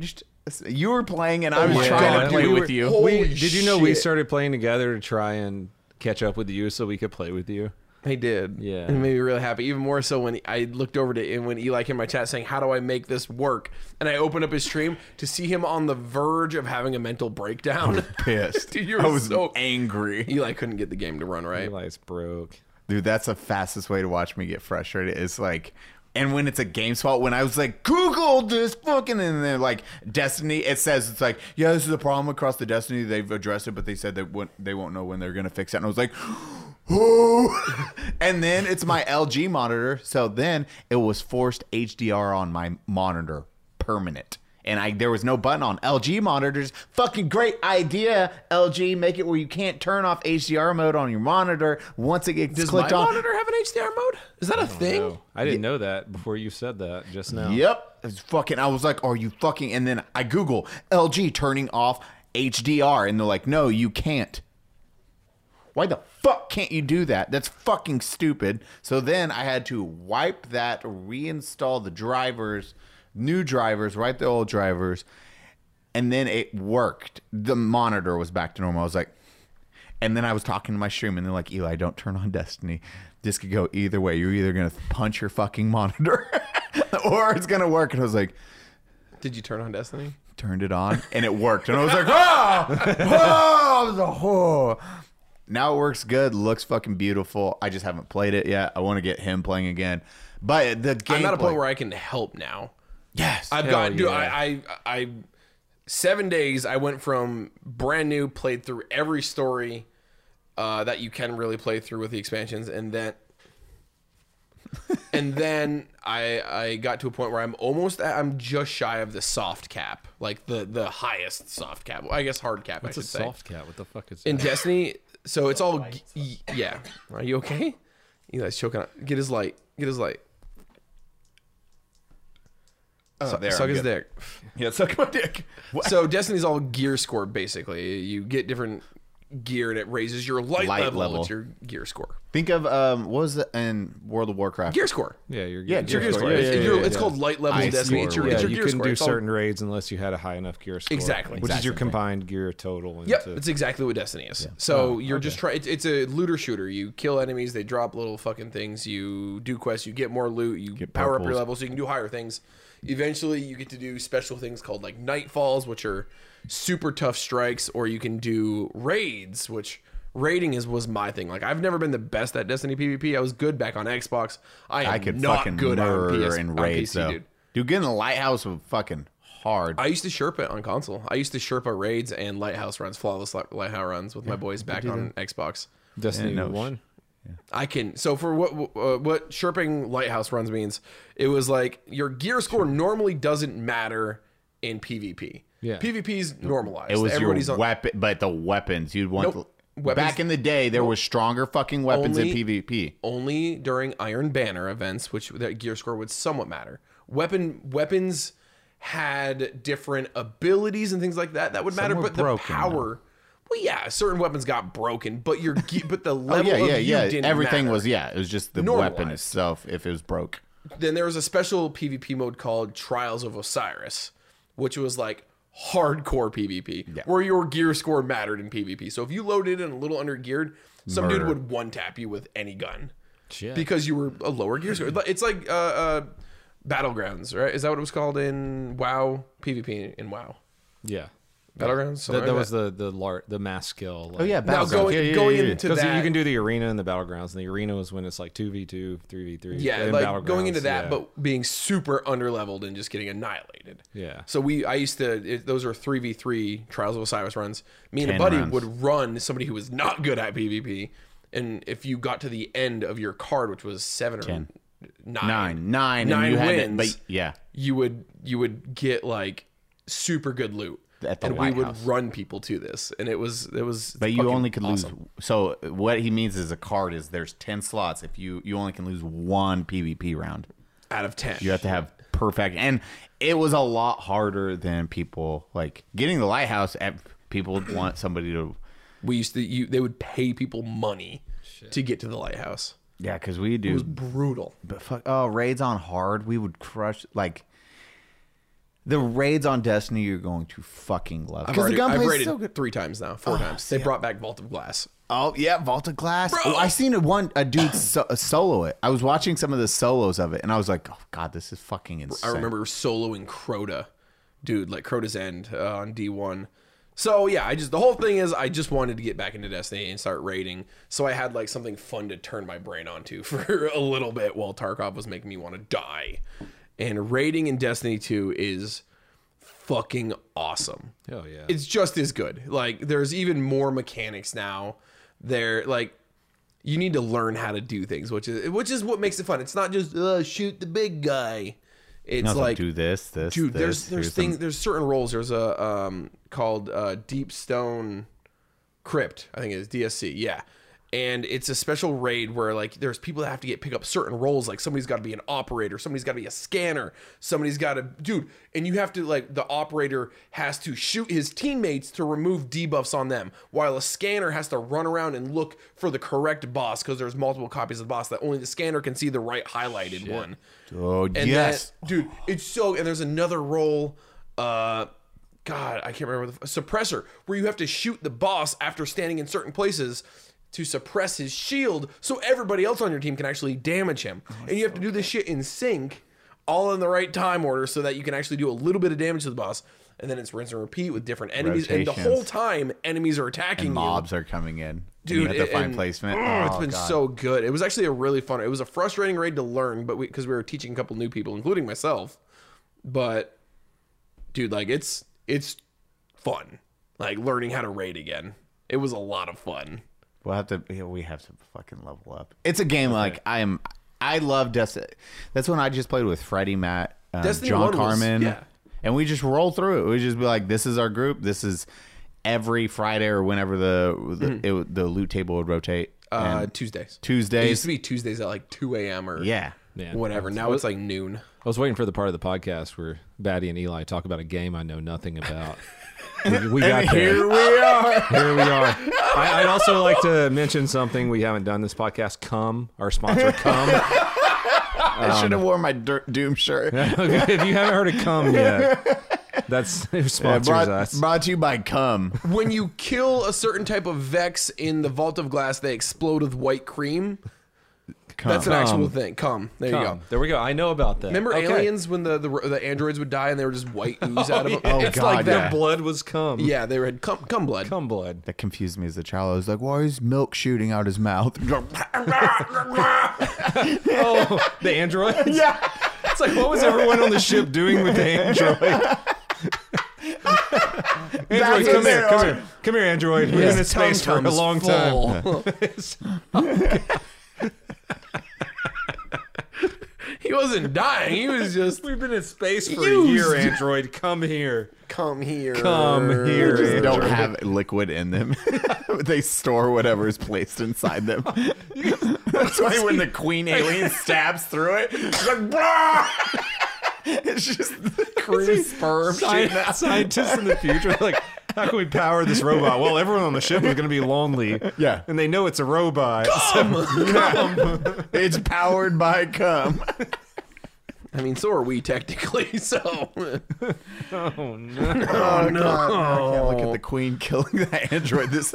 [SPEAKER 1] You were playing, and I was
[SPEAKER 3] Yeah.
[SPEAKER 1] trying to
[SPEAKER 3] God,
[SPEAKER 1] play
[SPEAKER 3] we
[SPEAKER 1] with
[SPEAKER 3] were-
[SPEAKER 1] you.
[SPEAKER 2] Holy
[SPEAKER 3] Did you know we
[SPEAKER 2] shit.
[SPEAKER 3] started playing together to try and catch up with you so we could play with you?
[SPEAKER 2] He did.
[SPEAKER 3] Yeah.
[SPEAKER 2] And it made me really happy. Even more so when I looked over to and when Eli came in my chat saying, how do I make this work? And I opened up his stream to see him on the verge of having a mental breakdown.
[SPEAKER 1] Pissed.
[SPEAKER 2] Dude, you were
[SPEAKER 1] I was
[SPEAKER 2] so
[SPEAKER 1] angry.
[SPEAKER 2] Eli couldn't get the game to run right.
[SPEAKER 3] Eli's broke.
[SPEAKER 1] Dude, that's the fastest way to watch me get frustrated. It's like, and when it's a game fault, when I was like, Google this fucking, and then like Destiny, it says, it's like, yeah, this is a problem across the Destiny. They've addressed it, but they said they won't know when they're going to fix it. And I was like, oh. And then it's my LG monitor. So then it was forced HDR on my monitor, permanent. And there was no button on LG monitors. Fucking great idea, LG. Make it where you can't turn off HDR mode on your monitor once it gets
[SPEAKER 2] Does my
[SPEAKER 1] clicked on.
[SPEAKER 2] monitor have an HDR mode? Is that a thing?
[SPEAKER 3] No, I didn't know that before you said that just now.
[SPEAKER 1] Yep. It's fucking, I was like, are you fucking, and then I Google LG turning off HDR, and they're like, no, you can't. Why the fuck can't you do that? That's fucking stupid. So then I had to wipe that, reinstall the drivers, new drivers, write the old drivers, and then it worked. The monitor was back to normal. I was like, and then I was talking to my stream, and they're like, Eli, don't turn on Destiny. This could go either way. You're either going to punch your fucking monitor or it's going to work. And I was like,
[SPEAKER 2] Did you turn on Destiny?
[SPEAKER 1] turned it on, and it worked. And I was like, oh. Now it works good. Looks fucking beautiful. I just haven't played it yet. I want to get him playing again. But the gameplay.
[SPEAKER 2] I'm at a point where I can help now.
[SPEAKER 1] Yes.
[SPEAKER 2] I've
[SPEAKER 3] Hell
[SPEAKER 2] got, dude,
[SPEAKER 3] yeah.
[SPEAKER 2] I 7 days, I went from brand new, played through every story that you can really play through with the expansions, and then I got to a point where I'm just shy of the soft cap, like the highest soft cap. Well, I guess hard cap.
[SPEAKER 3] What's
[SPEAKER 2] I
[SPEAKER 3] a
[SPEAKER 2] should say.
[SPEAKER 3] soft cat? What the fuck is that?
[SPEAKER 2] In Destiny, so it's all yeah. Are you okay? Eli's choking on. Get his light. Get his light.
[SPEAKER 1] Oh, there,
[SPEAKER 2] Suck
[SPEAKER 1] I'm
[SPEAKER 2] his
[SPEAKER 1] good.
[SPEAKER 2] dick.
[SPEAKER 1] Yeah, suck my dick.
[SPEAKER 2] So Destiny's all gear score basically. You get different gear and it raises your light level. It's your gear score.
[SPEAKER 1] Think of what was it in World of Warcraft?
[SPEAKER 2] Gear score.
[SPEAKER 3] Yeah, you're
[SPEAKER 1] Yeah,
[SPEAKER 2] It's your
[SPEAKER 1] gear
[SPEAKER 2] gear
[SPEAKER 1] score.
[SPEAKER 2] score.
[SPEAKER 1] Yeah,
[SPEAKER 2] It's called light level
[SPEAKER 1] Ice
[SPEAKER 2] Destiny. It's your,
[SPEAKER 1] score.
[SPEAKER 2] it's your
[SPEAKER 3] you
[SPEAKER 2] gear
[SPEAKER 3] couldn't
[SPEAKER 2] score.
[SPEAKER 3] do
[SPEAKER 2] It's all-
[SPEAKER 3] certain raids unless you had a high enough gear score.
[SPEAKER 2] Exactly.
[SPEAKER 3] Which is your
[SPEAKER 1] Exactly.
[SPEAKER 3] combined gear total.
[SPEAKER 2] Yep,
[SPEAKER 3] into-
[SPEAKER 2] it's exactly what Destiny is. So you're just trying. It's a looter shooter. You kill enemies, they drop little fucking things. You do quests, you get more loot, you
[SPEAKER 1] Get
[SPEAKER 2] power up your
[SPEAKER 1] purples.
[SPEAKER 2] level, so you can do higher things. Eventually, you get to do special things called like Nightfalls, which are super tough strikes, or you can do raids, which raiding was my thing. Like I've never been the best at Destiny PvP. I was good back on Xbox. I am
[SPEAKER 1] I could
[SPEAKER 2] not
[SPEAKER 1] fucking
[SPEAKER 2] good on
[SPEAKER 1] murder
[SPEAKER 2] PS
[SPEAKER 1] and
[SPEAKER 2] on
[SPEAKER 1] raid,
[SPEAKER 2] PC,
[SPEAKER 1] though.
[SPEAKER 2] dude.
[SPEAKER 1] Dude, getting the lighthouse was fucking hard.
[SPEAKER 2] I used to Sherpa on console. I used to Sherpa raids and lighthouse runs, flawless lighthouse runs with my boys back on Xbox.
[SPEAKER 3] Destiny
[SPEAKER 1] Yeah, no
[SPEAKER 3] 1.
[SPEAKER 2] I can. So for what Sherping lighthouse runs means, it was like your gear score normally doesn't matter in PvP.
[SPEAKER 3] Yeah.
[SPEAKER 2] PvP's normalized.
[SPEAKER 1] It was
[SPEAKER 2] Everybody's
[SPEAKER 1] your
[SPEAKER 2] on.
[SPEAKER 1] weapon, but the weapons you'd want.
[SPEAKER 2] Nope. Weapons-
[SPEAKER 1] Back in the day, there was stronger fucking weapons in
[SPEAKER 2] Only-
[SPEAKER 1] PvP.
[SPEAKER 2] Only during Iron Banner events, which that gear score would somewhat matter. Weapons had different abilities and things like that that would matter,
[SPEAKER 1] were
[SPEAKER 2] but the
[SPEAKER 1] broken,
[SPEAKER 2] power. Well, yeah, certain weapons got broken, but but the
[SPEAKER 1] Oh
[SPEAKER 2] level
[SPEAKER 1] yeah,
[SPEAKER 2] of
[SPEAKER 1] yeah,
[SPEAKER 2] you
[SPEAKER 1] yeah.
[SPEAKER 2] didn't
[SPEAKER 1] Everything
[SPEAKER 2] matter.
[SPEAKER 1] was it was just the
[SPEAKER 2] Normalized.
[SPEAKER 1] weapon itself. If it was broke,
[SPEAKER 2] Then there was a special PvP mode called Trials of Osiris, which was like hardcore PvP, where your gear score mattered in PvP. So if you loaded in a little under geared, some dude
[SPEAKER 1] Murder.
[SPEAKER 2] would one tap you with any gun
[SPEAKER 3] Shit.
[SPEAKER 2] because you were a lower gear score. It's like Battlegrounds, right? Is that what it was called in WoW? PvP in WoW.
[SPEAKER 3] Yeah.
[SPEAKER 2] Battlegrounds. something
[SPEAKER 3] That
[SPEAKER 2] like
[SPEAKER 3] was the mass skill. Like,
[SPEAKER 1] oh yeah,
[SPEAKER 2] Now
[SPEAKER 1] Battlegrounds.
[SPEAKER 2] going
[SPEAKER 1] yeah.
[SPEAKER 2] into
[SPEAKER 3] Because
[SPEAKER 2] that,
[SPEAKER 3] you can do the arena and the battlegrounds, and the arena was when it's like 2v2, 3v3.
[SPEAKER 2] yeah,
[SPEAKER 3] and
[SPEAKER 2] like
[SPEAKER 3] battlegrounds,
[SPEAKER 2] going into that,
[SPEAKER 3] yeah.
[SPEAKER 2] but being super underleveled and just getting annihilated.
[SPEAKER 3] Yeah.
[SPEAKER 2] So I used to, those are 3v3 Trials of Osiris runs. Me and a
[SPEAKER 1] 10
[SPEAKER 2] buddy
[SPEAKER 1] runs.
[SPEAKER 2] would run somebody who was not good at PvP. And if you got to the end of your card, which was 7 or
[SPEAKER 1] 10.
[SPEAKER 2] 9,
[SPEAKER 1] Nine,
[SPEAKER 2] Nine
[SPEAKER 1] and you had
[SPEAKER 2] wins.
[SPEAKER 1] but yeah,
[SPEAKER 2] you would get like super good loot.
[SPEAKER 1] At the
[SPEAKER 2] and we would
[SPEAKER 1] lighthouse.
[SPEAKER 2] run people to this. And it was
[SPEAKER 1] but you
[SPEAKER 2] fucking
[SPEAKER 1] only could
[SPEAKER 2] awesome.
[SPEAKER 1] lose. So what he means is a card is there's 10 slots. If you only can lose one PvP round.
[SPEAKER 2] out of 10.
[SPEAKER 1] You have to have perfect, and it was a lot harder than people like getting the lighthouse. People would want somebody to,
[SPEAKER 2] We used to, they would pay people money to get to the lighthouse.
[SPEAKER 1] yeah, because we do.
[SPEAKER 2] It was brutal.
[SPEAKER 1] But fuck, oh, raids on hard, we would crush. Like, The raids on Destiny you're going to fucking love.
[SPEAKER 2] I've
[SPEAKER 1] Because the gunplay is
[SPEAKER 2] raided
[SPEAKER 1] so good.
[SPEAKER 2] 3 times now, 4 times. They brought back Vault of Glass.
[SPEAKER 1] Oh yeah, Vault of Glass.
[SPEAKER 2] Bro.
[SPEAKER 1] Oh, I seen a dude solo it. I was watching some of the solos of it, and I was like, oh god, this is fucking insane.
[SPEAKER 2] I remember soloing Crota, dude, like Crota's End on D1. So yeah, the whole thing is I just wanted to get back into Destiny and start raiding. So I had like something fun to turn my brain onto for a little bit while Tarkov was making me want to die. And raiding in Destiny 2 is fucking awesome.
[SPEAKER 3] Hell yeah.
[SPEAKER 2] It's just as good. Like there's even more mechanics now. There like you need to learn how to do things, which is what makes it fun. It's not just shoot the big guy. It's like
[SPEAKER 1] do this,
[SPEAKER 2] dude.
[SPEAKER 1] this.
[SPEAKER 2] There's things. There's certain roles. There's a called Deep Stone Crypt. I think it is DSC. Yeah, and it's a special raid where like there's people that have to pick up certain roles. Like somebody's got to be an operator. Somebody's got to be a scanner. Somebody's got to dude. And you have to like the operator has to shoot his teammates to remove debuffs on them, while a scanner has to run around and look for the correct boss because there's multiple copies of the boss that only the scanner can see the right highlighted one.
[SPEAKER 1] Oh
[SPEAKER 2] And
[SPEAKER 1] yes,
[SPEAKER 2] dude, it's so. And there's another role, God, I can't remember the suppressor, where you have to shoot the boss after standing in certain places to suppress his shield, so everybody else on your team can actually damage him. And you have to do this shit in sync, all in the right time order, so that you can actually do a little bit of damage to the boss. And then it's rinse and repeat with different enemies, and the whole time enemies are attacking
[SPEAKER 1] and
[SPEAKER 2] you.
[SPEAKER 1] mobs are coming in.
[SPEAKER 2] Dude,
[SPEAKER 1] you have to find
[SPEAKER 2] and-
[SPEAKER 1] placement.
[SPEAKER 2] It's been so good. It was actually a really fun. It was a frustrating raid to learn, but because we were teaching a couple new people, including myself. But dude, like it's fun. Like learning how to raid again. It was a lot of fun.
[SPEAKER 1] We have to fucking level up. It's a game like I love Destiny. That's when I just played with Freddie, Matt,
[SPEAKER 2] Destiny
[SPEAKER 1] John
[SPEAKER 2] 1 was-
[SPEAKER 1] Carmen,
[SPEAKER 2] yeah.
[SPEAKER 1] and we just roll through it. We just be like, this is our group. This is every Friday or whenever the loot table would rotate. And
[SPEAKER 2] Tuesdays. It
[SPEAKER 1] Tuesdays.
[SPEAKER 2] used to be Tuesdays at like 2 a.m. or
[SPEAKER 1] Yeah.
[SPEAKER 2] whatever. Now it's like noon.
[SPEAKER 3] I was waiting for the part of the podcast where Batty and Eli talk about a game I know nothing about. We got there.
[SPEAKER 1] Here we are.
[SPEAKER 3] Here we are. I'd also like to mention something we haven't done this podcast. Cum, our sponsor, Cum.
[SPEAKER 1] I should have worn my Doom shirt.
[SPEAKER 3] If you haven't heard of Cum yet, that's who sponsors us.
[SPEAKER 1] Brought to you by Cum.
[SPEAKER 2] When you kill a certain type of Vex in the Vault of Glass, they explode with white cream.
[SPEAKER 1] Cum.
[SPEAKER 2] That's an actual thing. Cum. There you go.
[SPEAKER 3] There we go. I know about that.
[SPEAKER 2] Remember
[SPEAKER 3] Okay.
[SPEAKER 2] Aliens when the androids would die and they were just white ooze out of them?
[SPEAKER 3] Yeah.
[SPEAKER 2] It's
[SPEAKER 1] God,
[SPEAKER 2] like
[SPEAKER 3] Their
[SPEAKER 2] that.
[SPEAKER 3] blood was cum.
[SPEAKER 2] Yeah, they had cum blood.
[SPEAKER 3] Cum blood.
[SPEAKER 1] That confused me as a child. I was like, why is milk shooting out his mouth?
[SPEAKER 3] Oh, the android? Yeah. It's like, what was everyone on the ship doing with the android? Android, come here, come here. Come here, android. We're in this space for a long time.
[SPEAKER 2] He wasn't dying. He was just
[SPEAKER 3] We've been in space for
[SPEAKER 2] Used.
[SPEAKER 3] a year, android. Come here.
[SPEAKER 2] come here.
[SPEAKER 3] Come here.
[SPEAKER 1] They just don't
[SPEAKER 3] android.
[SPEAKER 1] have liquid in them. They store whatever is placed inside them. That's why when the queen alien stabs through it, it's like, blah! It's just cream sperm shooting out.
[SPEAKER 3] Scientists in the future are like, how can we power this robot? Well, everyone on the ship is going to be lonely.
[SPEAKER 1] Yeah.
[SPEAKER 3] And they know it's a robot.
[SPEAKER 1] It's powered by cum.
[SPEAKER 2] I mean, so are we technically. So
[SPEAKER 3] Oh, no.
[SPEAKER 1] Oh no! I can't look at the queen killing that android. This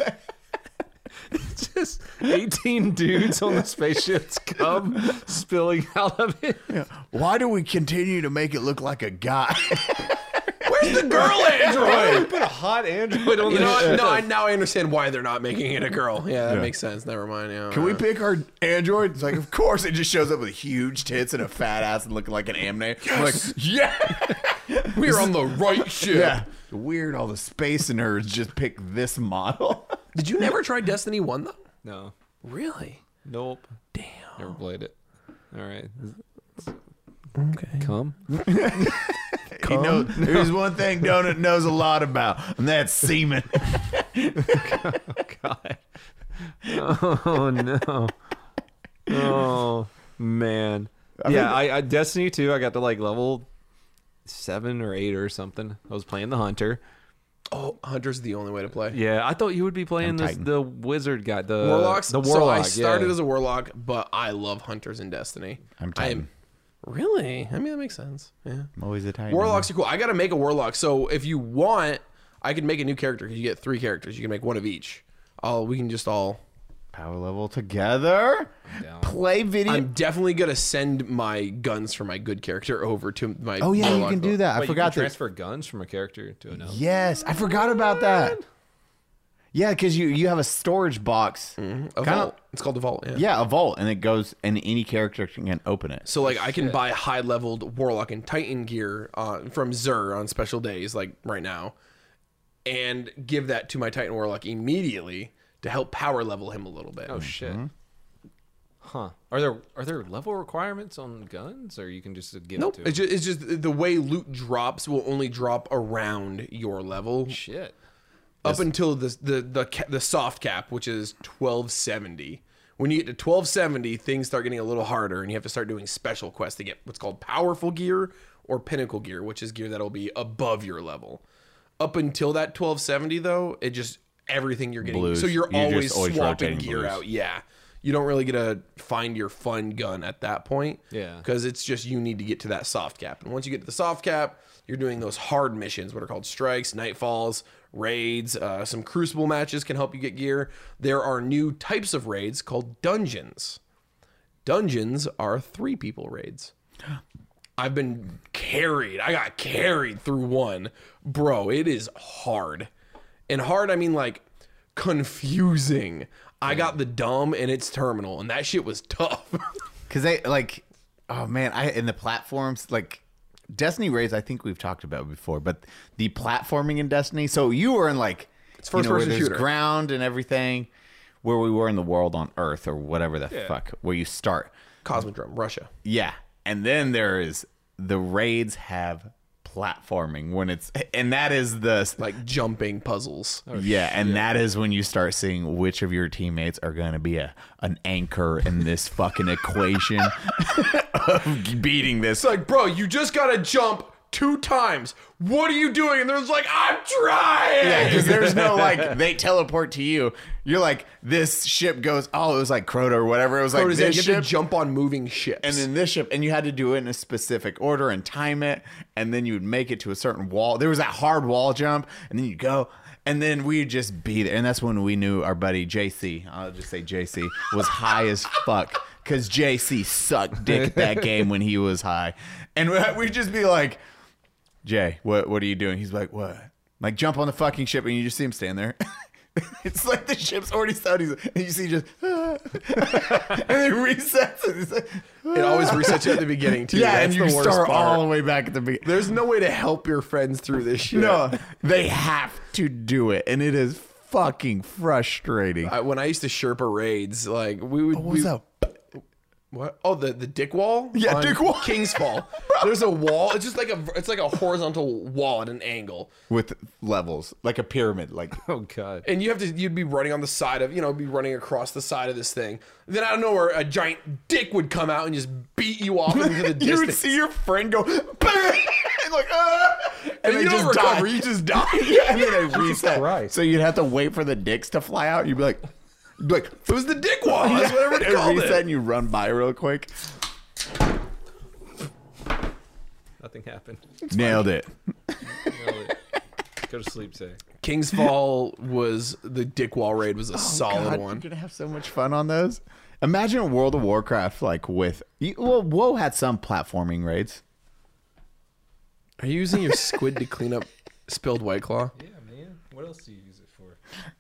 [SPEAKER 3] Just 18 dudes on the spaceship's cum spilling out of it.
[SPEAKER 1] Why do we continue to make it look like a guy?
[SPEAKER 2] where's the girl android?
[SPEAKER 3] Put a hot android on
[SPEAKER 2] You
[SPEAKER 3] the
[SPEAKER 2] know what?
[SPEAKER 3] ship.
[SPEAKER 2] No, now I understand why they're not making it a girl. Yeah, that makes sense. Never mind. Yeah.
[SPEAKER 1] Can we pick our android? It's like, of course. It just shows up with huge tits and a fat ass and looking like an amne. I'm like, yeah,
[SPEAKER 2] We're on the right ship.
[SPEAKER 1] yeah. Weird. All the space nerds just pick this model.
[SPEAKER 2] Did you never try Destiny 1 though?
[SPEAKER 3] No.
[SPEAKER 2] Really?
[SPEAKER 3] Nope.
[SPEAKER 2] Damn.
[SPEAKER 3] Never played it. All right.
[SPEAKER 2] Okay.
[SPEAKER 3] Cum?
[SPEAKER 1] He knows, there's one thing Donut knows a lot about, and that's semen.
[SPEAKER 3] God. Oh, no. Oh, man. I Destiny 2, I got to like level 7 or 8 or something. I was playing the Hunter.
[SPEAKER 2] Oh, Hunter's the only way to play.
[SPEAKER 3] Yeah, I thought you would be playing this,
[SPEAKER 1] Titan.
[SPEAKER 3] the wizard guy,
[SPEAKER 2] Warlocks.
[SPEAKER 3] the warlock.
[SPEAKER 2] So I started
[SPEAKER 3] yeah.
[SPEAKER 2] as a warlock, but I love Hunters in Destiny.
[SPEAKER 1] I'm Titan.
[SPEAKER 2] Really? I mean, that makes sense. Yeah.
[SPEAKER 1] I'm always a Titan.
[SPEAKER 2] Warlocks are cool. I got to make a warlock. So if you want, I can make a new character because you get 3 characters. You can make one of each. We can just all...
[SPEAKER 1] Power level together. Play video.
[SPEAKER 2] I'm definitely going to send my guns for my good character over to my
[SPEAKER 1] Oh, yeah, you
[SPEAKER 2] warlock
[SPEAKER 1] can do
[SPEAKER 2] build.
[SPEAKER 1] that. I
[SPEAKER 3] Wait,
[SPEAKER 1] forgot
[SPEAKER 3] you
[SPEAKER 1] that.
[SPEAKER 3] can transfer guns from a character to another.
[SPEAKER 1] Yes, I forgot about that. Yeah, because you have a storage box.
[SPEAKER 2] A
[SPEAKER 1] Kinda-
[SPEAKER 2] vault. It's called the vault. Yeah.
[SPEAKER 1] Yeah, a vault, and it goes, and any character can open it.
[SPEAKER 2] So like I can buy high leveled warlock and titan gear from Xur on special days like right now, and give that to my titan warlock immediately to help power level him a little bit.
[SPEAKER 3] Oh shit.
[SPEAKER 1] Mm-hmm.
[SPEAKER 3] Huh? Are there level requirements on guns, or you can just give
[SPEAKER 2] Nope.
[SPEAKER 3] it to?
[SPEAKER 2] It's just the way loot drops will only drop around your level
[SPEAKER 3] Shit.
[SPEAKER 2] up until the soft cap, which is 1270. When you get to 1270, things start getting a little harder, and you have to start doing special quests to get what's called powerful gear or pinnacle gear, which is gear that'll be above your level. Up until that 1270, though, it just everything you're getting.
[SPEAKER 1] Blues.
[SPEAKER 2] So you're
[SPEAKER 1] You're
[SPEAKER 2] always
[SPEAKER 1] just always
[SPEAKER 2] swapping
[SPEAKER 1] rotating
[SPEAKER 2] gear
[SPEAKER 1] blues.
[SPEAKER 2] out. Yeah. You don't really get to find your fun gun at that point.
[SPEAKER 3] Yeah.
[SPEAKER 2] Because it's just you need to get to that soft cap. And once you get to the soft cap, you're doing those hard missions, what are called strikes, nightfalls, raids. Some crucible matches can help you get gear. There are new types of raids called dungeons. Dungeons are 3 people raids. I've been carried. I got carried through one. Bro, it is hard. And hard, I mean like confusing. I got the dumb and its terminal, and that shit was tough.
[SPEAKER 1] Because they like, oh man, in the platforms like Destiny raids. I think we've talked about before, but the platforming in Destiny. So you were in like it's
[SPEAKER 2] first
[SPEAKER 1] where
[SPEAKER 2] person
[SPEAKER 1] there's
[SPEAKER 2] shooter.
[SPEAKER 1] ground and everything, where we were in the world on Earth or whatever the
[SPEAKER 3] Yeah.
[SPEAKER 1] fuck where you start.
[SPEAKER 2] Cosmodrome, Russia.
[SPEAKER 1] Yeah, and then there is the raids have platforming and that is the
[SPEAKER 2] Like jumping puzzles.
[SPEAKER 1] yeah, and that is when you start seeing which of your teammates are going to be an anchor in this fucking equation of beating this.
[SPEAKER 2] It's like, bro, you just gotta jump 2 times. What are you doing? And they're just like, I'm trying.
[SPEAKER 1] Yeah, because there's no like they teleport to you. You're like this ship goes. Oh, it was like Crota or whatever. It was like
[SPEAKER 2] Bro,
[SPEAKER 1] this
[SPEAKER 2] you have
[SPEAKER 1] ship
[SPEAKER 2] to jump on moving ships.
[SPEAKER 1] and then this ship, and you had to do it in a specific order and time it, and then you would make it to a certain wall. There was that hard wall jump, and then you go. And then we'd just be there. And that's when we knew our buddy JC, I'll just say JC, was high as fuck. Because JC sucked dick at that game when he was high. And we'd just be like, Jay, what are you doing? He's like, what? Like, jump on the fucking ship, and you just see him stand there. It's like the ship's already started. And you see just, and it resets. And it's like,
[SPEAKER 2] it always resets you at the beginning, too.
[SPEAKER 1] yeah,
[SPEAKER 2] That's
[SPEAKER 1] and you
[SPEAKER 2] the worst
[SPEAKER 1] start
[SPEAKER 2] part.
[SPEAKER 1] all the way back at the beginning.
[SPEAKER 2] There's no way to help your friends through this shit.
[SPEAKER 1] No, they have to do it, and it is fucking frustrating.
[SPEAKER 2] When I used to Sherpa raids, like we would.
[SPEAKER 1] What's up?
[SPEAKER 2] What? Oh, the dick wall?
[SPEAKER 1] Yeah,
[SPEAKER 2] on
[SPEAKER 1] dick wall.
[SPEAKER 2] King's Fall. There's a wall. It's just like a horizontal wall at an angle,
[SPEAKER 1] With levels, like a pyramid, like
[SPEAKER 3] Oh god.
[SPEAKER 2] and you'd be running on the side of, be running across the side of this thing. Then out of nowhere, a giant dick would come out and just beat you off into the
[SPEAKER 1] you
[SPEAKER 2] distance.
[SPEAKER 1] would see your friend go, bang, and like, and they
[SPEAKER 2] you don't
[SPEAKER 1] just
[SPEAKER 2] recover.
[SPEAKER 1] die.
[SPEAKER 2] You just die.
[SPEAKER 1] Yeah, and then they reset.
[SPEAKER 3] Christ.
[SPEAKER 1] So you'd have to wait for the dicks to fly out. You'd be like,
[SPEAKER 2] It was the dick wall. That's what everybody
[SPEAKER 1] it
[SPEAKER 2] called
[SPEAKER 1] reset,
[SPEAKER 2] it.
[SPEAKER 1] and you run by real quick.
[SPEAKER 3] Nothing happened.
[SPEAKER 1] Nailed it.
[SPEAKER 3] Go to sleep, say.
[SPEAKER 2] King's Fall was the dick wall raid was a solid
[SPEAKER 1] God,
[SPEAKER 2] one.
[SPEAKER 1] You're gonna have so much fun on those. Imagine a World of Warcraft like with well, WoW had some platforming raids.
[SPEAKER 2] Are you using your squid to clean up spilled White Claw?
[SPEAKER 3] Yeah, man. What else do you use it for?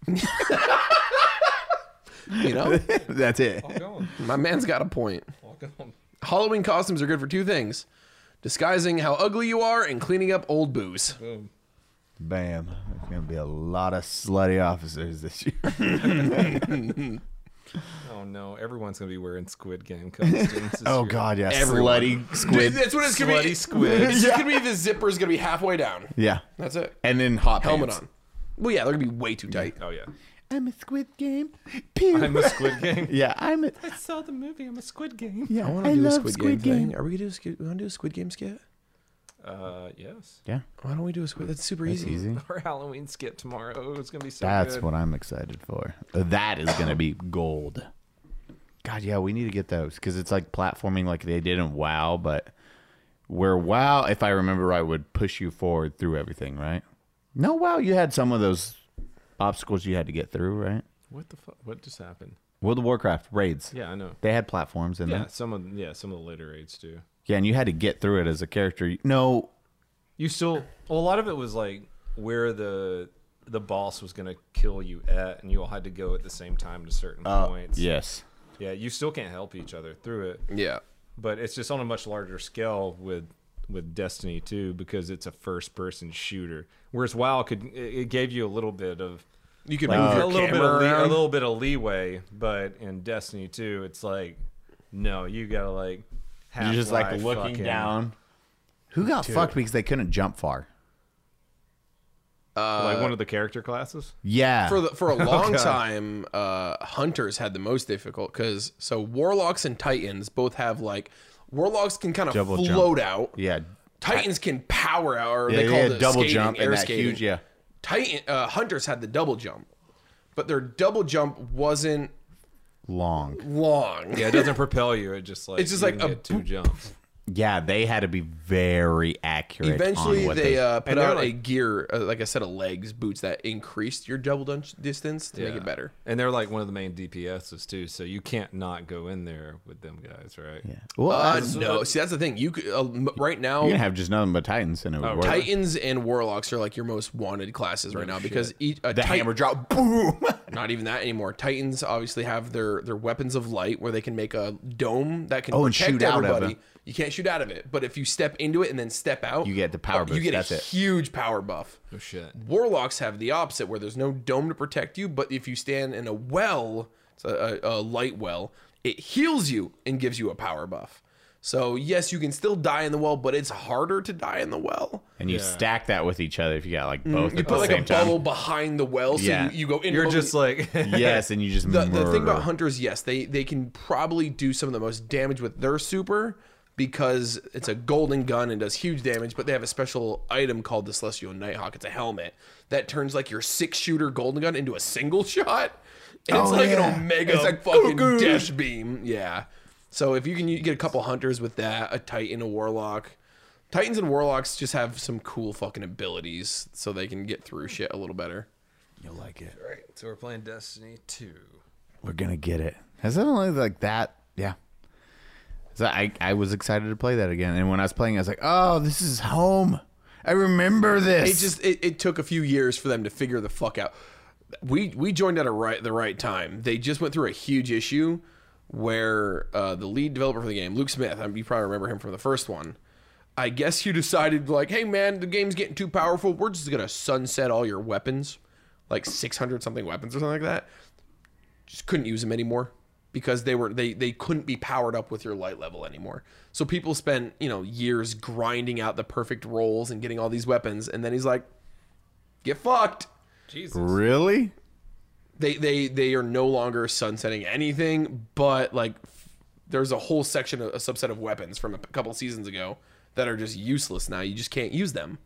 [SPEAKER 1] That's it.
[SPEAKER 3] All gone.
[SPEAKER 2] My man's got a point.
[SPEAKER 3] All gone.
[SPEAKER 2] Halloween costumes are good for 2 things: disguising how ugly you are and cleaning up old booze.
[SPEAKER 3] Boom.
[SPEAKER 1] Bam. There's gonna be a lot of slutty officers this year.
[SPEAKER 3] Oh no, everyone's gonna be wearing Squid Game costumes. this
[SPEAKER 1] Oh
[SPEAKER 3] year.
[SPEAKER 1] God, yeah.
[SPEAKER 2] Everyone.
[SPEAKER 1] Slutty squid.
[SPEAKER 2] That's what it's gonna be.
[SPEAKER 3] Slutty squid.
[SPEAKER 2] It's just gonna be the zipper's gonna be halfway down.
[SPEAKER 1] Yeah.
[SPEAKER 2] That's it.
[SPEAKER 1] And then hot
[SPEAKER 2] Helmet
[SPEAKER 1] pants.
[SPEAKER 2] on. Well, yeah, they're gonna be way too tight.
[SPEAKER 3] Oh yeah.
[SPEAKER 1] I'm a Squid Game. Pew.
[SPEAKER 3] I'm a Squid Game.
[SPEAKER 1] Yeah, I'm a.
[SPEAKER 3] I saw the movie. I'm a Squid Game.
[SPEAKER 1] Yeah,
[SPEAKER 2] I want
[SPEAKER 1] I
[SPEAKER 2] to do a
[SPEAKER 1] love
[SPEAKER 2] Squid Game thing. Are we gonna do a Squid Game skit?
[SPEAKER 3] Yes.
[SPEAKER 1] Yeah,
[SPEAKER 2] Why don't we do a Squid? That's super
[SPEAKER 1] that's
[SPEAKER 2] easy.
[SPEAKER 1] easy.
[SPEAKER 3] Our Halloween skit tomorrow. It's gonna be so
[SPEAKER 1] That's
[SPEAKER 3] good.
[SPEAKER 1] what I'm excited for. That is gonna be gold. God, yeah, we need to get those because it's like platforming like they did in WoW, but where WoW, if I remember right, would push you forward through everything, right? No, WoW, you had some of those obstacles you had to get through, right?
[SPEAKER 3] What the fuck? What just happened?
[SPEAKER 1] World of Warcraft raids.
[SPEAKER 3] Yeah, I know.
[SPEAKER 1] They had platforms in
[SPEAKER 3] Yeah,
[SPEAKER 1] them.
[SPEAKER 3] some of the later raids do.
[SPEAKER 1] Yeah, and you had to get through it as a character. No,
[SPEAKER 3] You still a lot of it was like where the boss was gonna kill you at, and you all had to go at the same time to certain points.
[SPEAKER 1] yes.
[SPEAKER 3] Yeah, you still can't help each other through it.
[SPEAKER 2] Yeah.
[SPEAKER 3] But it's just on a much larger scale with Destiny 2 because it's a first person shooter. Whereas WoW it gave you a little bit of
[SPEAKER 2] You could
[SPEAKER 3] like,
[SPEAKER 2] move your
[SPEAKER 3] a little bit
[SPEAKER 2] camera
[SPEAKER 3] of
[SPEAKER 2] around.
[SPEAKER 3] a little bit of leeway, but in Destiny 2 it's like no, you gotta like
[SPEAKER 1] You're just like
[SPEAKER 3] Half-Life
[SPEAKER 1] looking
[SPEAKER 3] fucking-
[SPEAKER 1] down. Who got fucked because they couldn't jump far?
[SPEAKER 3] like one of the character classes.
[SPEAKER 1] Yeah.
[SPEAKER 2] For a long
[SPEAKER 3] God.
[SPEAKER 2] time, hunters had the most difficult because warlocks and titans both have like warlocks can kind of
[SPEAKER 1] Double
[SPEAKER 2] float
[SPEAKER 1] jump.
[SPEAKER 2] out.
[SPEAKER 1] yeah.
[SPEAKER 2] Titans can power out, or
[SPEAKER 1] Yeah,
[SPEAKER 2] they call
[SPEAKER 1] had
[SPEAKER 2] it
[SPEAKER 1] double
[SPEAKER 2] skating,
[SPEAKER 1] jump
[SPEAKER 2] air
[SPEAKER 1] and that
[SPEAKER 2] skating.
[SPEAKER 1] huge, yeah.
[SPEAKER 2] Hunters had the double jump, but their double jump wasn't
[SPEAKER 1] Long.
[SPEAKER 2] long.
[SPEAKER 3] Yeah, it doesn't propel you. It just like
[SPEAKER 2] It's just
[SPEAKER 3] you
[SPEAKER 2] like
[SPEAKER 3] can
[SPEAKER 2] a
[SPEAKER 3] get two jumps.
[SPEAKER 1] Yeah, they had to be very accurate.
[SPEAKER 2] Eventually,
[SPEAKER 1] on what
[SPEAKER 2] they put
[SPEAKER 3] and they're
[SPEAKER 2] out a
[SPEAKER 3] like-
[SPEAKER 2] gear, like a set of legs, boots that increased your double distance to make
[SPEAKER 3] Yeah.
[SPEAKER 2] it better.
[SPEAKER 3] And they're like one of the main DPSs too, so you can't not go in there with them guys, right?
[SPEAKER 1] Yeah. Well,
[SPEAKER 2] No, see that's the thing. You could right now.
[SPEAKER 1] you can have just nothing but Titans and it would work.
[SPEAKER 2] Titans and warlocks are like your most wanted classes right now because
[SPEAKER 1] The hammer drop, boom.
[SPEAKER 2] not even that anymore. Titans obviously have their weapons of light where they can make a dome that can
[SPEAKER 1] Oh, and
[SPEAKER 2] protect
[SPEAKER 1] shoot out of
[SPEAKER 2] everybody.
[SPEAKER 1] it.
[SPEAKER 2] You can't shoot out of it, but if you step into it and then step out,
[SPEAKER 1] You get the power
[SPEAKER 2] You
[SPEAKER 1] boost,
[SPEAKER 2] get
[SPEAKER 1] that's
[SPEAKER 2] a
[SPEAKER 1] it.
[SPEAKER 2] huge power buff.
[SPEAKER 3] Oh shit.
[SPEAKER 2] Warlocks have the opposite, where there's no dome to protect you, but if you stand in a well, it's a light well, it heals you and gives you a power buff. So yes, you can still die in the well, but it's harder to die in the well.
[SPEAKER 1] And you stack that with each other if you got like both
[SPEAKER 2] You
[SPEAKER 1] at
[SPEAKER 2] put
[SPEAKER 1] the
[SPEAKER 2] like
[SPEAKER 1] same
[SPEAKER 2] a bubble
[SPEAKER 1] time.
[SPEAKER 2] behind the well, so
[SPEAKER 1] Yeah.
[SPEAKER 2] you go in.
[SPEAKER 3] You're
[SPEAKER 2] both-
[SPEAKER 3] just like
[SPEAKER 1] Yes, and you just
[SPEAKER 2] the thing
[SPEAKER 1] murder.
[SPEAKER 2] about hunters, yes, they can probably do some of the most damage with their super because it's a golden gun and does huge damage, but they have a special item called the Celestial Nighthawk. It's a helmet that turns like your 6-shooter golden gun into a single shot. And it's
[SPEAKER 1] Oh,
[SPEAKER 2] like
[SPEAKER 1] yeah.
[SPEAKER 2] an omega
[SPEAKER 1] It's like,
[SPEAKER 2] fucking
[SPEAKER 1] "Cuckoo."
[SPEAKER 2] dash beam. Yeah. So if you can get a couple hunters with that, a titan, a warlock. Titans and warlocks just have some cool fucking abilities so they can get through shit a little better.
[SPEAKER 1] You'll like it.
[SPEAKER 3] Right. So we're playing Destiny 2.
[SPEAKER 1] We're gonna get it. Has it only like that? Yeah. So I was excited to play that again, and when I was playing, I was like, "Oh, this is home. I remember this."
[SPEAKER 2] It took a few years for them to figure the fuck out. We joined at the right time. They just went through a huge issue where the lead developer for the game, Luke Smith, you probably remember him from the first one. I guess you decided like, hey man, the game's getting too powerful. We're just gonna sunset all your weapons, like 600 something weapons or something like that. Just couldn't use them anymore because they couldn't be powered up with your light level anymore. So people spent years grinding out the perfect rolls and getting all these weapons, and then he's like, get fucked.
[SPEAKER 3] Jesus.
[SPEAKER 1] Really?
[SPEAKER 2] They are no longer sunsetting anything, but like there's a whole section, a subset of weapons from a couple seasons ago that are just useless now. You just can't use them.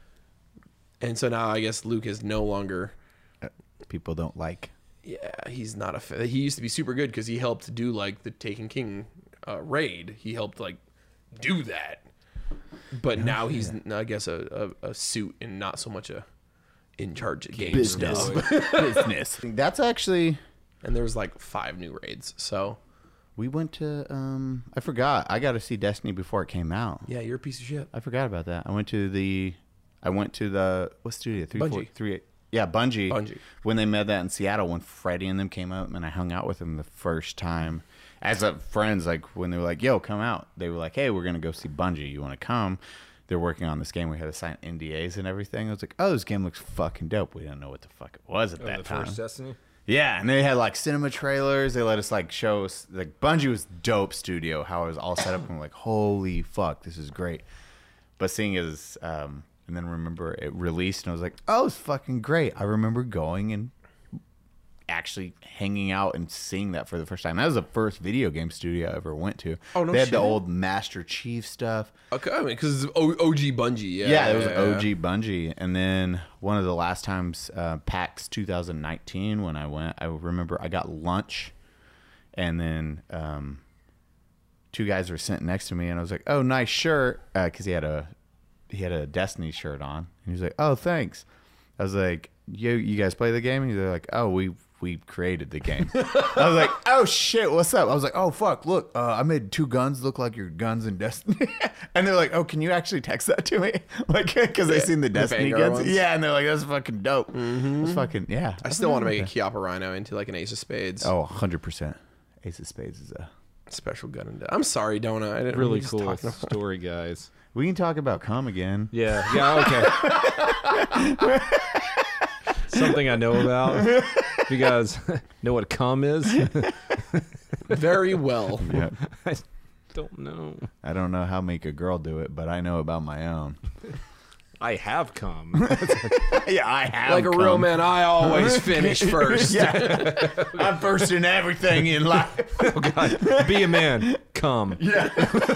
[SPEAKER 2] And so now I guess Luke is no longer.
[SPEAKER 1] People don't like.
[SPEAKER 2] Yeah, he's not he used to be super good because he helped do like the Taken King raid. He helped like do that. But now he's, I guess, a suit and not so much a in charge of game
[SPEAKER 1] Business.
[SPEAKER 2] stuff.
[SPEAKER 1] Business. That's actually.
[SPEAKER 2] And there was like 5 new raids. So
[SPEAKER 1] We went to. I forgot. I got to see Destiny before it came out.
[SPEAKER 2] yeah, you're a piece of shit.
[SPEAKER 1] I forgot about that. I went to the. What studio?
[SPEAKER 2] Bungie.
[SPEAKER 1] Yeah, Bungie.
[SPEAKER 2] Bungie.
[SPEAKER 1] When they met that in Seattle, when Freddie and them came out, and I hung out with them the first time as friends. Like when they were like, "Yo, come out," they were like, "Hey, we're gonna go see Bungie. You want to come?" They're working on this game. We had to sign NDAs and everything. I was like, "Oh, this game looks fucking dope." We didn't know what the fuck it was at that
[SPEAKER 3] The
[SPEAKER 1] time.
[SPEAKER 3] first Destiny?
[SPEAKER 1] Yeah, and they had like cinema trailers. They let us like show us like Bungie was dope studio. How it was all set up. And we're like, holy fuck, this is great. But seeing it as, and then remember it released, and I was like, oh, it's fucking great. I remember going and actually hanging out and seeing that for the first time. That was the first video game studio I ever went to.
[SPEAKER 2] Oh, no
[SPEAKER 1] They had
[SPEAKER 2] shit.
[SPEAKER 1] the old Master Chief stuff.
[SPEAKER 2] Okay, I mean, because it's OG Bungie. Yeah,
[SPEAKER 1] Yeah, it was OG Bungie. And then one of the last times, PAX 2019, when I went, I remember I got lunch And then two guys were sitting next to me, and I was like, "Oh, nice shirt," because he had a Destiny shirt on, and he was like, "Oh, thanks." I was like, "You guys play the game?" And they're like, "Oh, we created the game." I was like, "Oh shit, what's up?" I was like, "Oh fuck, look, I made two guns look like your guns in Destiny." And they're like, "Oh, can you actually text that to me?" Like, because they seen the Destiny
[SPEAKER 2] Vanguard
[SPEAKER 1] guns.
[SPEAKER 2] ones?
[SPEAKER 1] Yeah, and they're like, "That's fucking dope." It's fucking yeah.
[SPEAKER 2] I still want to make a Chiappa Rhino into like an Ace of Spades.
[SPEAKER 1] Oh, 100%. Ace of Spades is a.
[SPEAKER 2] Special gun and I'm sorry, Donut. I didn't
[SPEAKER 3] Really
[SPEAKER 2] just
[SPEAKER 3] cool
[SPEAKER 2] talk about-
[SPEAKER 3] story, guys.
[SPEAKER 1] We can talk about cum again.
[SPEAKER 3] Yeah, okay. Something I know about. If you guys know what cum is,
[SPEAKER 2] Very well.
[SPEAKER 1] Yeah.
[SPEAKER 3] I don't know.
[SPEAKER 1] I don't know how make a girl do it, but I know about my own.
[SPEAKER 3] I have cum.
[SPEAKER 1] Yeah, I have.
[SPEAKER 2] Like a real
[SPEAKER 1] cum.
[SPEAKER 2] man, I always finish first.
[SPEAKER 1] Yeah. I'm first in everything in life.
[SPEAKER 3] Oh God, be a man. Cum.
[SPEAKER 1] Yeah.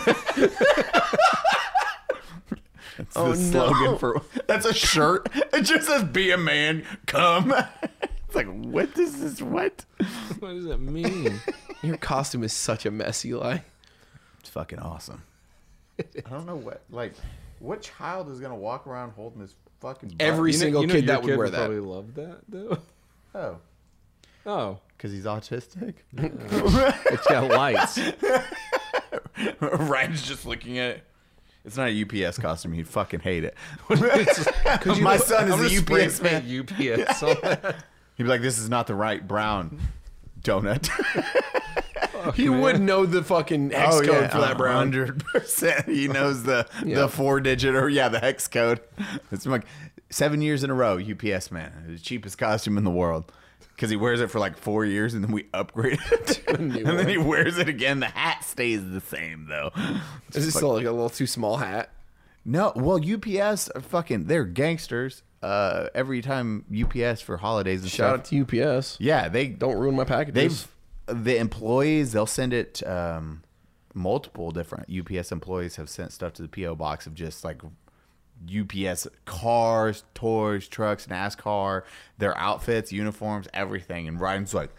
[SPEAKER 1] That's
[SPEAKER 2] Oh,
[SPEAKER 1] the slogan
[SPEAKER 2] no.
[SPEAKER 1] for. That's a shirt. It just says "Be a man, come." It's like, what is this? What?
[SPEAKER 3] What does that mean?
[SPEAKER 2] Your costume is such a mess, Eli.
[SPEAKER 1] It's fucking awesome. I don't know what child is gonna walk around holding this fucking button?
[SPEAKER 2] Every single kid
[SPEAKER 3] your
[SPEAKER 2] that would wear that.
[SPEAKER 3] probably love that though.
[SPEAKER 1] Oh,
[SPEAKER 3] Oh,
[SPEAKER 1] because he's autistic.
[SPEAKER 3] it's got lights.
[SPEAKER 1] Ryan's just looking at it. It's not a UPS costume. He'd fucking hate it.
[SPEAKER 3] It's-
[SPEAKER 1] My son
[SPEAKER 3] I'm
[SPEAKER 1] is
[SPEAKER 3] gonna
[SPEAKER 1] a UPS
[SPEAKER 3] spray
[SPEAKER 1] man.
[SPEAKER 3] paint UPS on that.
[SPEAKER 1] He'd be like, "This is not the right brown donut."
[SPEAKER 2] He would know the fucking hex code for that brown.
[SPEAKER 1] 100%. He knows the
[SPEAKER 2] Yeah.
[SPEAKER 1] 4-digit or the hex code. It's like 7 years in a row. UPS man, the cheapest costume in the world, because he wears it for like 4 years and then we upgrade it, and then he wears it again. The hat stays the same though.
[SPEAKER 2] Is it still like a little too small hat?
[SPEAKER 1] No, well, UPS are fucking, they're gangsters. Every time UPS for holidays and
[SPEAKER 2] Shout
[SPEAKER 1] stuff.
[SPEAKER 2] out to UPS.
[SPEAKER 1] Yeah, they
[SPEAKER 2] Don't ruin my packages.
[SPEAKER 1] the employees, they'll send it. Multiple different UPS employees have sent stuff to the PO box of just like UPS cars, toys, trucks, NASCAR, their outfits, uniforms, everything. And Ryan's like,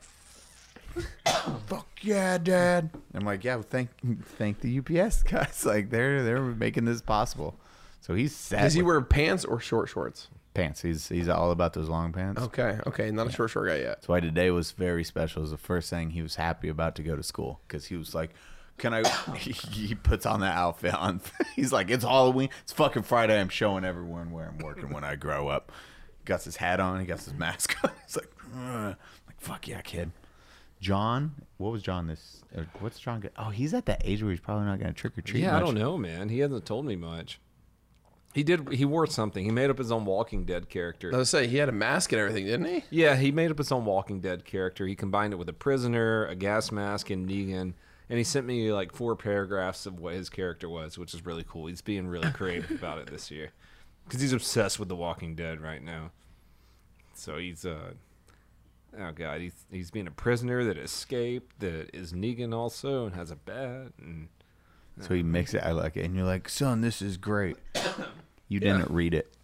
[SPEAKER 1] "Fuck yeah, Dad!" I'm like, "Yeah, well, thank the UPS guys. Like they're making this possible." So he's set.
[SPEAKER 2] Does he
[SPEAKER 1] with
[SPEAKER 2] wear pants or short shorts?
[SPEAKER 1] pants? He's all about those long pants.
[SPEAKER 2] Okay. Not a short guy yet.
[SPEAKER 1] That's why today was very special. It was the first thing he was happy about to go to school, because he was like, "Can I?" He puts on that outfit on. He's like, "It's Halloween. It's fucking Friday. I'm showing everyone where I'm working when I grow up." Got his hat on. He got his mask on. He's like, "Ugh." Like, fuck yeah, kid. John, what was John this? Or what's John get? Oh, he's at that age where he's probably not going to trick or treat.
[SPEAKER 3] Yeah,
[SPEAKER 1] much.
[SPEAKER 3] I don't know, man. He hasn't told me much. He wore something. He made up his own Walking Dead character.
[SPEAKER 2] I was say he had a mask and everything, didn't he?
[SPEAKER 3] Yeah, he made up his own Walking Dead character. He combined it with a prisoner, a gas mask, and Negan. And he sent me like 4 paragraphs of what his character was, which is really cool. He's being really creative about it this year, because he's obsessed with The Walking Dead right now. So he's oh god, he's being a prisoner that escaped, that is Negan also, and has a bat. And
[SPEAKER 1] So he makes it. I like it, and you're like, "Son, this is great." You didn't read it.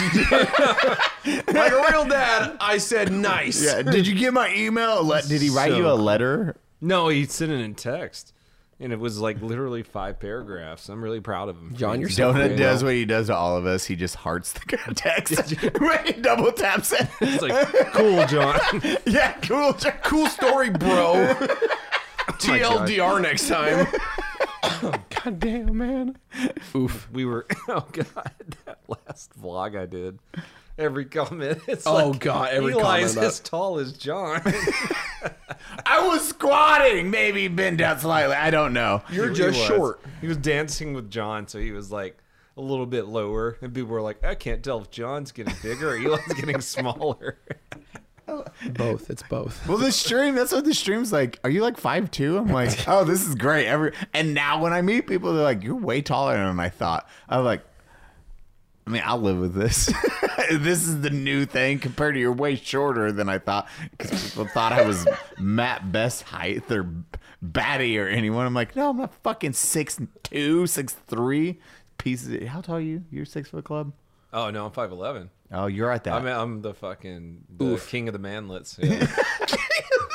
[SPEAKER 2] Like a real dad, I said nice.
[SPEAKER 1] Yeah. Did you get my email? Did he write you a letter?
[SPEAKER 3] no, he sent it in text, and it was like literally 5 paragraphs. I'm really proud of him.
[SPEAKER 2] John, you're so
[SPEAKER 1] Donut
[SPEAKER 2] great.
[SPEAKER 1] does what he does to all of us. He just hearts the text. He double taps it.
[SPEAKER 3] It's like, cool, John.
[SPEAKER 1] Yeah, cool.
[SPEAKER 2] Cool story, bro.
[SPEAKER 3] God.
[SPEAKER 2] TLDR next time. God damn, man.
[SPEAKER 3] Oof. We were, oh god, that last vlog I did. Every comment, it's
[SPEAKER 2] Oh,
[SPEAKER 3] like,
[SPEAKER 2] God, every
[SPEAKER 3] Eli's
[SPEAKER 2] comment about-
[SPEAKER 3] as tall as John.
[SPEAKER 1] I was squatting, maybe bend down slightly. I don't know.
[SPEAKER 2] You're
[SPEAKER 3] He
[SPEAKER 2] just
[SPEAKER 3] was.
[SPEAKER 2] short.
[SPEAKER 3] He was dancing with John, so he was like a little bit lower, and people were like, I can't tell if John's getting bigger or Eli's getting smaller.
[SPEAKER 2] Both. It's both.
[SPEAKER 1] Well, the stream, that's what the stream's like. Are you like 5'2"? I'm like, oh, this is great. And now when I meet people, they're like, you're way taller than I thought. I'm like, I mean, I'll live with this. This is the new thing compared to you're way shorter than I thought, because people thought I was Matt Best height or Batty or anyone. I'm like, no, I'm not fucking 6'2", 6'3". Pieces. How tall are you? You're 6 foot club?
[SPEAKER 3] Oh no, I'm 5'11".
[SPEAKER 1] Oh, you're at that.
[SPEAKER 3] I'm the fucking king of the manlets. Yeah.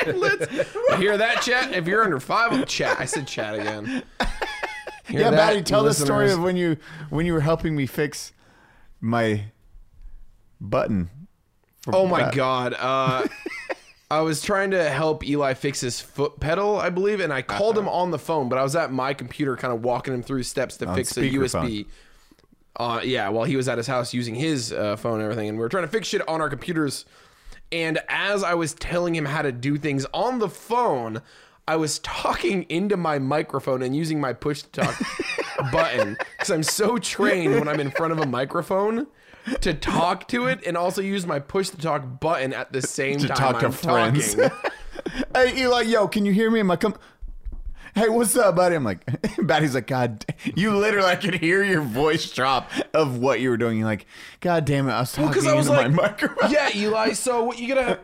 [SPEAKER 2] Hear that, chat? If you're under 5, chat. I said chat again. Hear
[SPEAKER 1] Yeah,
[SPEAKER 2] that,
[SPEAKER 1] Batty, tell the story
[SPEAKER 2] listeners?
[SPEAKER 1] of when you were helping me fix my button.
[SPEAKER 2] Oh my god. I was trying to help Eli fix his foot pedal, I believe, and I called him on the phone, but I was at my computer kind of walking him through steps to fix the USB. Yeah, while he was at his house using his phone and everything, and we were trying to fix shit on our computers. And as I was telling him how to do things on the phone, I was talking into my microphone and using my push-to-talk button because I'm so trained when I'm in front of a microphone to talk to it and also use my push-to-talk button at the same
[SPEAKER 1] To
[SPEAKER 2] time
[SPEAKER 1] talk to
[SPEAKER 2] I'm
[SPEAKER 1] friends.
[SPEAKER 2] talking.
[SPEAKER 1] Hey, Eli, yo, can you hear me? Hey, what's up, buddy? I'm like, Batty's like, God, you literally, I could hear your voice drop of what you were doing. You're like, God damn it, I was talking
[SPEAKER 2] Because I was
[SPEAKER 1] into
[SPEAKER 2] like,
[SPEAKER 1] my microphone.
[SPEAKER 2] yeah, Eli, so what you gonna...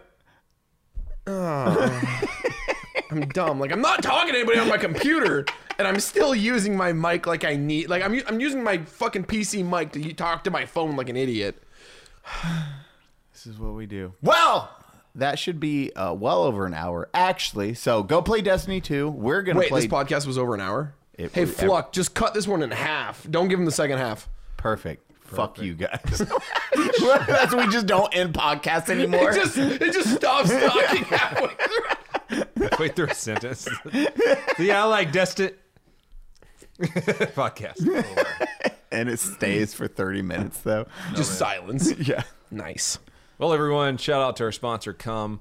[SPEAKER 2] I'm dumb. Like, I'm not talking to anybody on my computer, and I'm still using my mic like I need. Like, I'm using my fucking PC mic to talk to my phone like an idiot.
[SPEAKER 1] This is what we do. Well, that should be well over an hour, actually. So go play Destiny 2. We're going to
[SPEAKER 2] Wait,
[SPEAKER 1] play...
[SPEAKER 2] this podcast was over an hour?
[SPEAKER 1] It
[SPEAKER 2] Hey,
[SPEAKER 1] was-
[SPEAKER 2] Fluck, just cut this one in half. Don't give him the second half.
[SPEAKER 1] Perfect. Fuck you guys. That's we just don't end podcasts anymore.
[SPEAKER 2] It just stops talking halfway through.
[SPEAKER 3] Wait through a sentence. Yeah, I like Destin. Podcast. Over.
[SPEAKER 1] And it stays for 30 minutes, though.
[SPEAKER 2] Just silence.
[SPEAKER 1] Yeah.
[SPEAKER 2] Nice.
[SPEAKER 3] Well, everyone, shout out to our sponsor, Cum.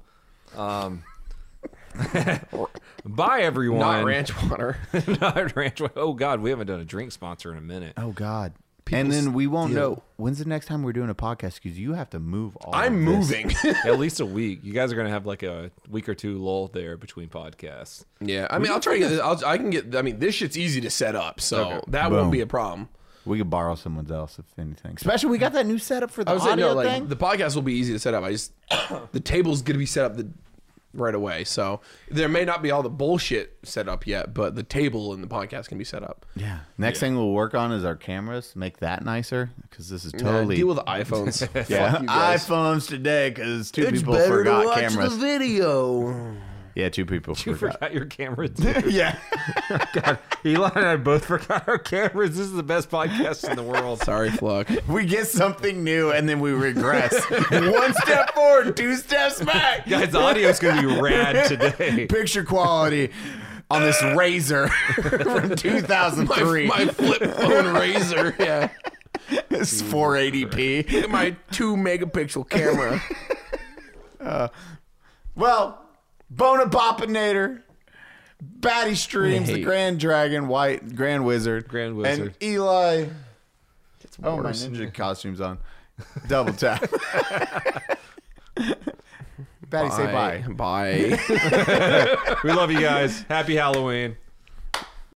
[SPEAKER 3] Bye, everyone.
[SPEAKER 2] Not ranch water.
[SPEAKER 3] Not ranch. Oh God, we haven't done a drink sponsor in a minute.
[SPEAKER 1] Oh, God. And then we won't know. When's the next time we're doing a podcast? Because you have to move all
[SPEAKER 2] I'm
[SPEAKER 1] of this.
[SPEAKER 2] moving.
[SPEAKER 3] At least a week. You guys are gonna have like a week or two lull there between podcasts.
[SPEAKER 2] Yeah, I mean, I'll try to get this. I can get. I mean, this shit's easy to set up, so that
[SPEAKER 1] Boom.
[SPEAKER 2] won't be a problem.
[SPEAKER 1] We could borrow someone's else, if anything. Especially, we got that new setup for the
[SPEAKER 2] I was saying,
[SPEAKER 1] audio
[SPEAKER 2] no, like
[SPEAKER 1] thing.
[SPEAKER 2] the podcast will be easy to set up. I just the table's gonna be set up right away, so there may not be all the bullshit set up yet, but the table and the podcast can be set up.
[SPEAKER 1] Yeah. Next thing we'll work on is our cameras. Make that nicer, because this is totally...
[SPEAKER 2] deal with the iPhones.
[SPEAKER 1] yeah,
[SPEAKER 2] Fuck you guys.
[SPEAKER 1] iPhones today, because two people forgot cameras.
[SPEAKER 2] video.
[SPEAKER 1] Yeah, two people
[SPEAKER 3] You
[SPEAKER 1] forgot.
[SPEAKER 3] forgot your camera too.
[SPEAKER 1] Yeah.
[SPEAKER 3] God, Eli and I both forgot our cameras. This is the best podcast in the world.
[SPEAKER 2] Sorry, Fluck.
[SPEAKER 1] We get something new, and then we regress. 1 step forward, 2 steps back.
[SPEAKER 3] Guys, the audio's gonna be rad today.
[SPEAKER 1] Picture quality on this Razor from 2003.
[SPEAKER 2] My flip phone razor. Yeah,
[SPEAKER 1] It's 480p.
[SPEAKER 2] my 2 megapixel camera.
[SPEAKER 1] Well, Bonapopinator, Batty Streams, the
[SPEAKER 2] Hey.
[SPEAKER 1] Grand Dragon, White Grand Wizard,
[SPEAKER 3] Grand Wizard.
[SPEAKER 1] and Eli.
[SPEAKER 2] It's
[SPEAKER 1] Oh, my
[SPEAKER 2] worse.
[SPEAKER 1] ninja costume's on. Double tap. Batty, say bye.
[SPEAKER 2] Bye.
[SPEAKER 3] We love you guys. Happy Halloween.